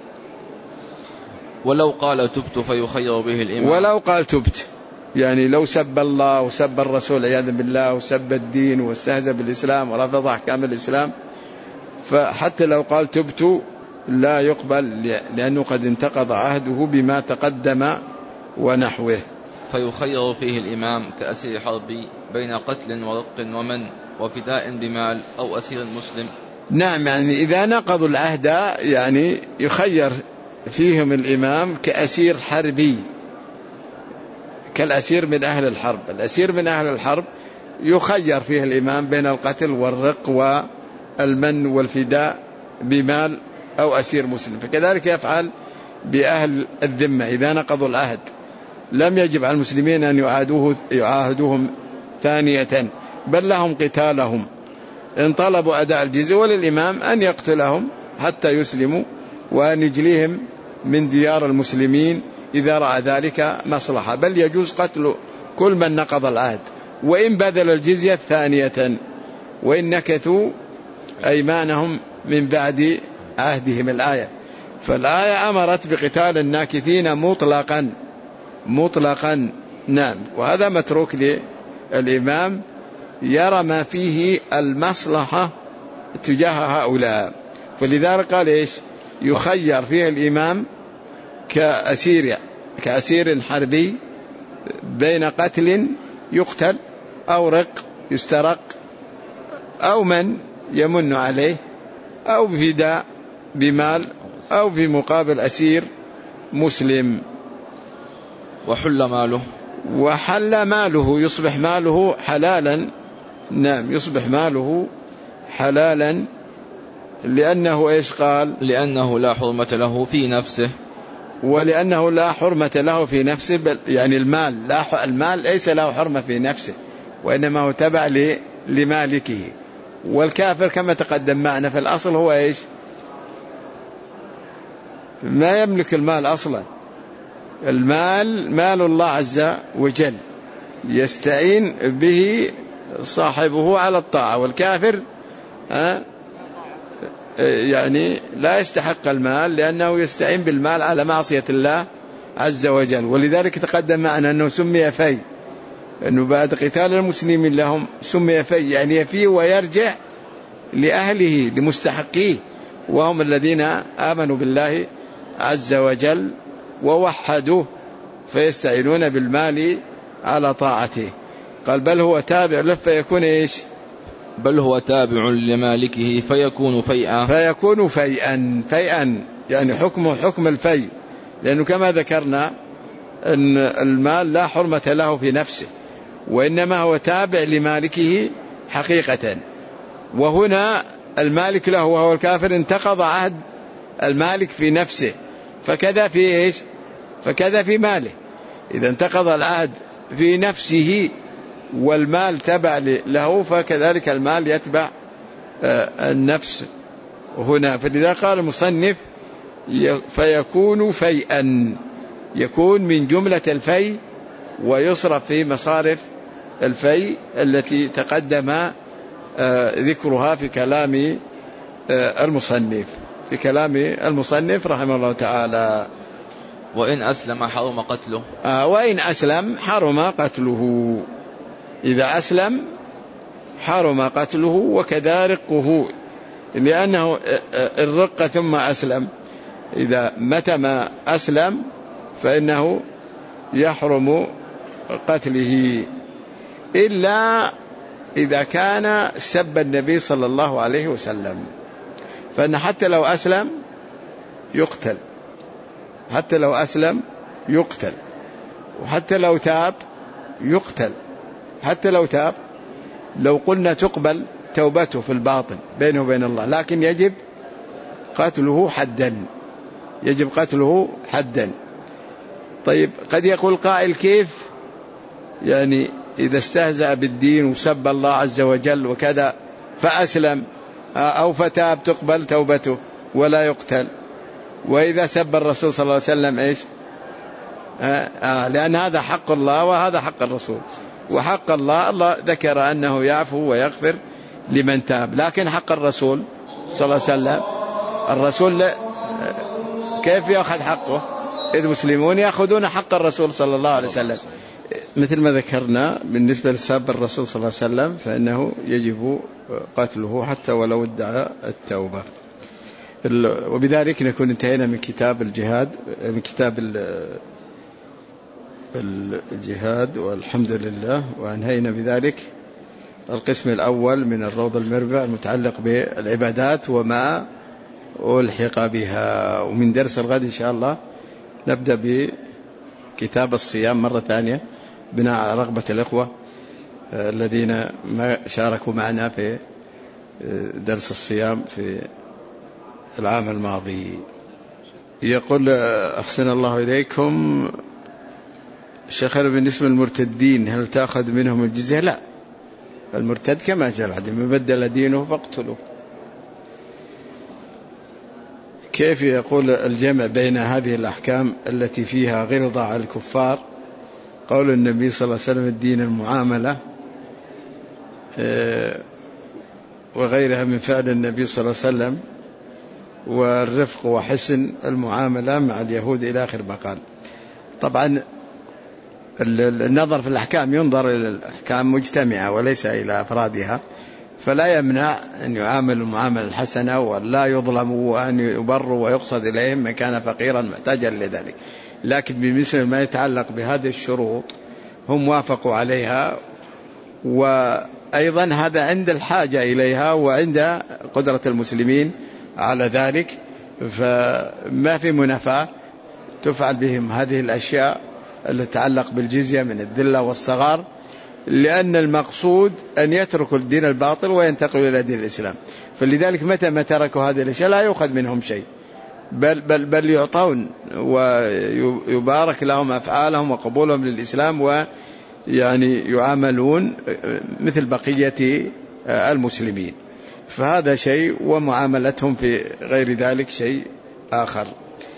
ولو قال تبت فيخير به الإمام. ولو قال تبت يعني لو سب الله وسب الرسول عياذا بالله وسب الدين واستهزأ بالإسلام ورفض أحكام الإسلام، فحتى لو قال تبت لا يقبل لأنه قد انتقض عهده بما تقدم ونحوه. فيخير فيه الإمام كأسير حربي بين قتل ورق ومن وفداء بمال أو أسير مسلم. نعم، يعني إذا نقضوا العهد يعني يخير فيهم الإمام كأسير حربي كالأسير من أهل الحرب. الأسير من أهل الحرب يخير فيه الإمام بين القتل والرق والمن والفداء بمال أو أسير مسلم، فكذلك يفعل بأهل الذمة إذا نقضوا العهد. لم يجب على المسلمين أن يعادوه يعاهدوهم ثانية، بل لهم قتالهم إن طلبوا أداء الجزية، وللإمام أن يقتلهم حتى يسلموا وأن يجليهم من ديار المسلمين إذا رأى ذلك مصلحة، بل يجوز قتل كل من نقض العهد وإن بذل الجزية ثانية وإن نكثوا أيمانهم من بعد عهدهم الآية. فالآية أمرت بقتال الناكثين مطلقا مطلقا. نعم، وهذا متروك للإمام يرى ما فيه المصلحة تجاه هؤلاء، فلذلك قال إيش يخير فيه الإمام كأسير كأسير حربي بين قتل يقتل أو رق يسترق أو من يمن عليه أو فداء بمال أو في مقابل أسير مسلم. وحل ماله وحل ماله يصبح ماله حلالا. نعم، يصبح ماله حلالا لأنه إيش قال لأنه لا حرمة له في نفسه، ولأنه لا حرمة له في نفسه، بل يعني المال لا المال ليس له حرمة في نفسه وإنما هو تبع لمالكه. والكافر كما تقدم معنا في الأصل هو إيش ما يملك المال أصلا، المال مال الله عز وجل يستعين به صاحبه على الطاعة، والكافر يعني لا يستحق المال لأنه يستعين بالمال على معصية الله عز وجل. ولذلك تقدم معنا أنه سمي في، أنه بعد قتال المسلمين لهم سمي في يعني يفي ويرجع لأهله لمستحقيه، وهم الذين آمنوا بالله عز وجل ووحدوه فيستعينون بالمال على طاعته. قال بل هو تابع له فيكون إيش بل هو تابع لمالكه فيكون فيئا فيكون فيئا فيئا يعني حكمه حكم الفيء، لأنه كما ذكرنا أن المال لا حرمة له في نفسه وإنما هو تابع لمالكه حقيقة، وهنا المالك له وهو الكافر انتقض عهد المالك في نفسه، فكذا في إيش فكذا في ماله. إذا انتقض العهد في نفسه والمال تبع له فكذلك المال يتبع النفس هنا. فلذا قال المصنف فيكون فيئا، يكون من جملة الفيء ويصرف في مصارف الفيء التي تقدم ذكرها في كلام المصنف في كلام المصنف رحمه الله تعالى. وإن أسلم حرم قتله آه وإن أسلم حرم قتله، إذا أسلم حرم قتله وكذا رقه، لأنه الرق ثم أسلم، إذا متى ما أسلم فإنه يحرم قتله إلا إذا كان سب النبي صلى الله عليه وسلم، فإن حتى لو أسلم يقتل، حتى لو أسلم يقتل، وحتى لو تاب يقتل، حتى لو تاب. لو قلنا تقبل توبته في الباطن بينه وبين الله، لكن يجب قتله حدا، يجب قتله حدا. طيب قد يقول قائل كيف يعني إذا استهزأ بالدين وسب الله عز وجل وكذا فأسلم أو فتاب تقبل توبته ولا يقتل، وإذا سب الرسول صلى الله عليه وسلم إيش؟ آه آه لأن هذا حق الله وهذا حق الرسول، وحق الله الله ذكر أنه يعفو ويغفر لمن تاب، لكن حق الرسول صلى الله عليه وسلم الرسول كيف يأخذ حقه؟ إذ مسلمون يأخذون حق الرسول صلى الله عليه وسلم. مثل ما ذكرنا بالنسبة لسب الرسول صلى الله عليه وسلم فإنه يجب قتله حتى ولو ادعى التوبة. وبذلك نكون انتهينا من كتاب الجهاد، من كتاب الجهاد والحمد لله، وانهينا بذلك القسم الأول من الروض المربع المتعلق بالعبادات وما ألحق بها. ومن درس الغد إن شاء الله نبدأ بكتاب الصيام مرة ثانية بناء على رغبة الإخوة الذين ما شاركوا معنا في درس الصيام في العام الماضي. يقول أحسن الله إليكم شيخ، بالنسبة للمرتدين هل تأخذ منهم الجزية؟ لا، المرتد كما جاء الحديث من بدل دينه فاقتلوه. كيف يقول الجمع بين هذه الأحكام التي فيها غلظة على الكفار؟ قول النبي صلى الله عليه وسلم الدين المعاملة وغيرها من فعل النبي صلى الله عليه وسلم، والرفق وحسن المعاملة مع اليهود إلى آخر ما قال. طبعا النظر في الأحكام ينظر إلى الأحكام مجتمعة وليس إلى أفرادها، فلا يمنع أن يعامل المعاملة الحسنة ولا يظلموا وأن يبروا ويقصد إليهم من كان فقيرا محتاجا لذلك. لكن بمثل ما يتعلق بهذه الشروط هم وافقوا عليها، وأيضا هذا عند الحاجة إليها وعند قدرة المسلمين على ذلك، فما في منافاة تفعل بهم هذه الأشياء التي تتعلق بالجزية من الذلة والصغار، لأن المقصود أن يتركوا الدين الباطل وينتقلوا إلى دين الإسلام. فلذلك متى ما تركوا هذه الأشياء لا يؤخذ منهم شيء، بل, بل, بل يعطون ويبارك لهم أفعالهم وقبولهم للإسلام، ويعني يعاملون مثل بقية المسلمين. فهذا شيء، ومعاملتهم في غير ذلك شيء آخر.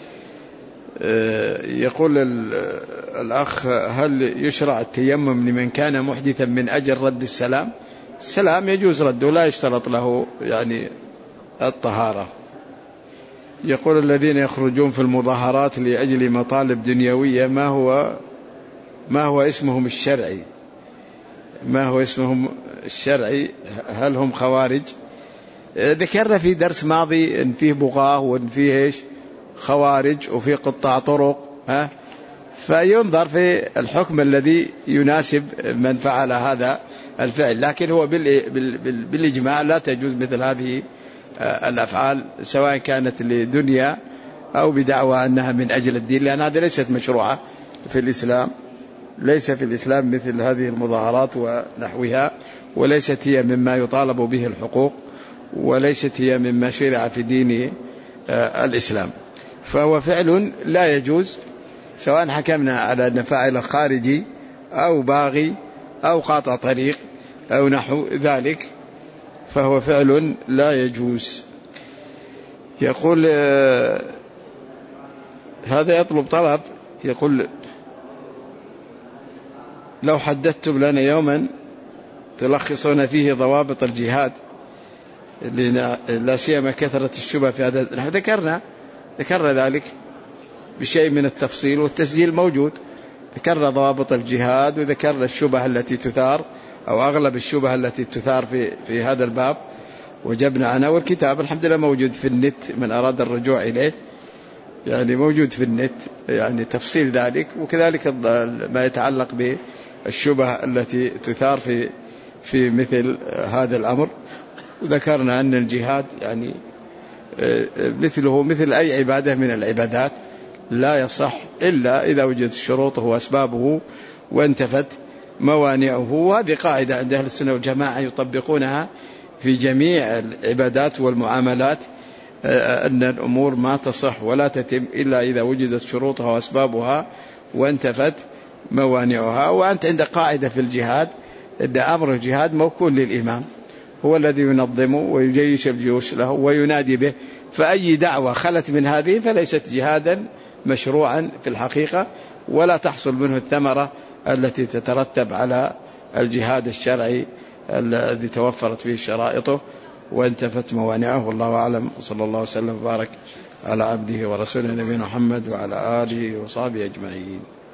يقول الأخ هل يشرع التيمم لمن كان محدثا من أجل رد السلام؟ السلام يجوز رده ولا يشترط له يعني الطهارة. يقول الذين يخرجون في المظاهرات لأجل مطالب دنيوية ما هو ما هو اسمهم الشرعي؟ ما هو اسمهم الشرعي؟ هل هم خوارج؟ ذكرنا في درس ماضي ان فيه بغاة وان فيه ايش خوارج وفي قطاع طرق، ها فينظر في الحكم الذي يناسب من فعل هذا الفعل، لكن هو بالإجماع لا تجوز مثل هذه الأفعال سواء كانت لدنيا أو بدعوى أنها من أجل الدين، لأن هذه ليست مشروعة في الإسلام، ليس في الإسلام مثل هذه المظاهرات ونحوها، وليست هي مما يطالب به الحقوق، وليست هي مما شرع في دين الإسلام. فهو فعل لا يجوز، سواء حكمنا على أن فاعل خارجي أو باغي أو قاطع طريق أو نحو ذلك، فهو فعل لا يجوز. يقول هذا يطلب طلب، يقول لو حددتم لنا يوما تلخصون فيه ضوابط الجهاد، لا سيما كثرة الشبه في هذا. نحن ذكرنا ذكرنا ذلك بشيء من التفصيل، والتسجيل موجود. ذكرنا ضوابط الجهاد وذكرنا الشبه التي تثار أو أغلب الشبه التي تثار في في هذا الباب وجبنا عنها، والكتاب الحمد لله موجود في النت من أراد الرجوع إليه يعني موجود في النت يعني تفصيل ذلك، وكذلك ما يتعلق بالشبه التي تثار في في مثل هذا الأمر. وذكرنا أن الجهاد يعني مثله مثل أي عبادة من العبادات لا يصح إلا إذا وجدت شروطه وأسبابه وانتفت موانعه. وهذه قاعدة عند أهل السنة والجماعة يطبقونها في جميع العبادات والمعاملات، أن الأمور ما تصح ولا تتم إلا إذا وجدت شروطها وأسبابها وانتفت موانعها. وأنت عندك قاعدة في الجهاد أن أمر الجهاد موكول للإمام، هو الذي ينظمه ويجيش الجيوش له وينادي به، فأي دعوة خلت من هذه فليست جهادا مشروعا في الحقيقة، ولا تحصل منه الثمرة التي تترتب على الجهاد الشرعي الذي توفرت فيه شرائطه وانتفت موانعه. والله أعلم، وصلى الله وسلم وبارك على عبده ورسوله نبينا محمد وعلى آله وصحبه أجمعين.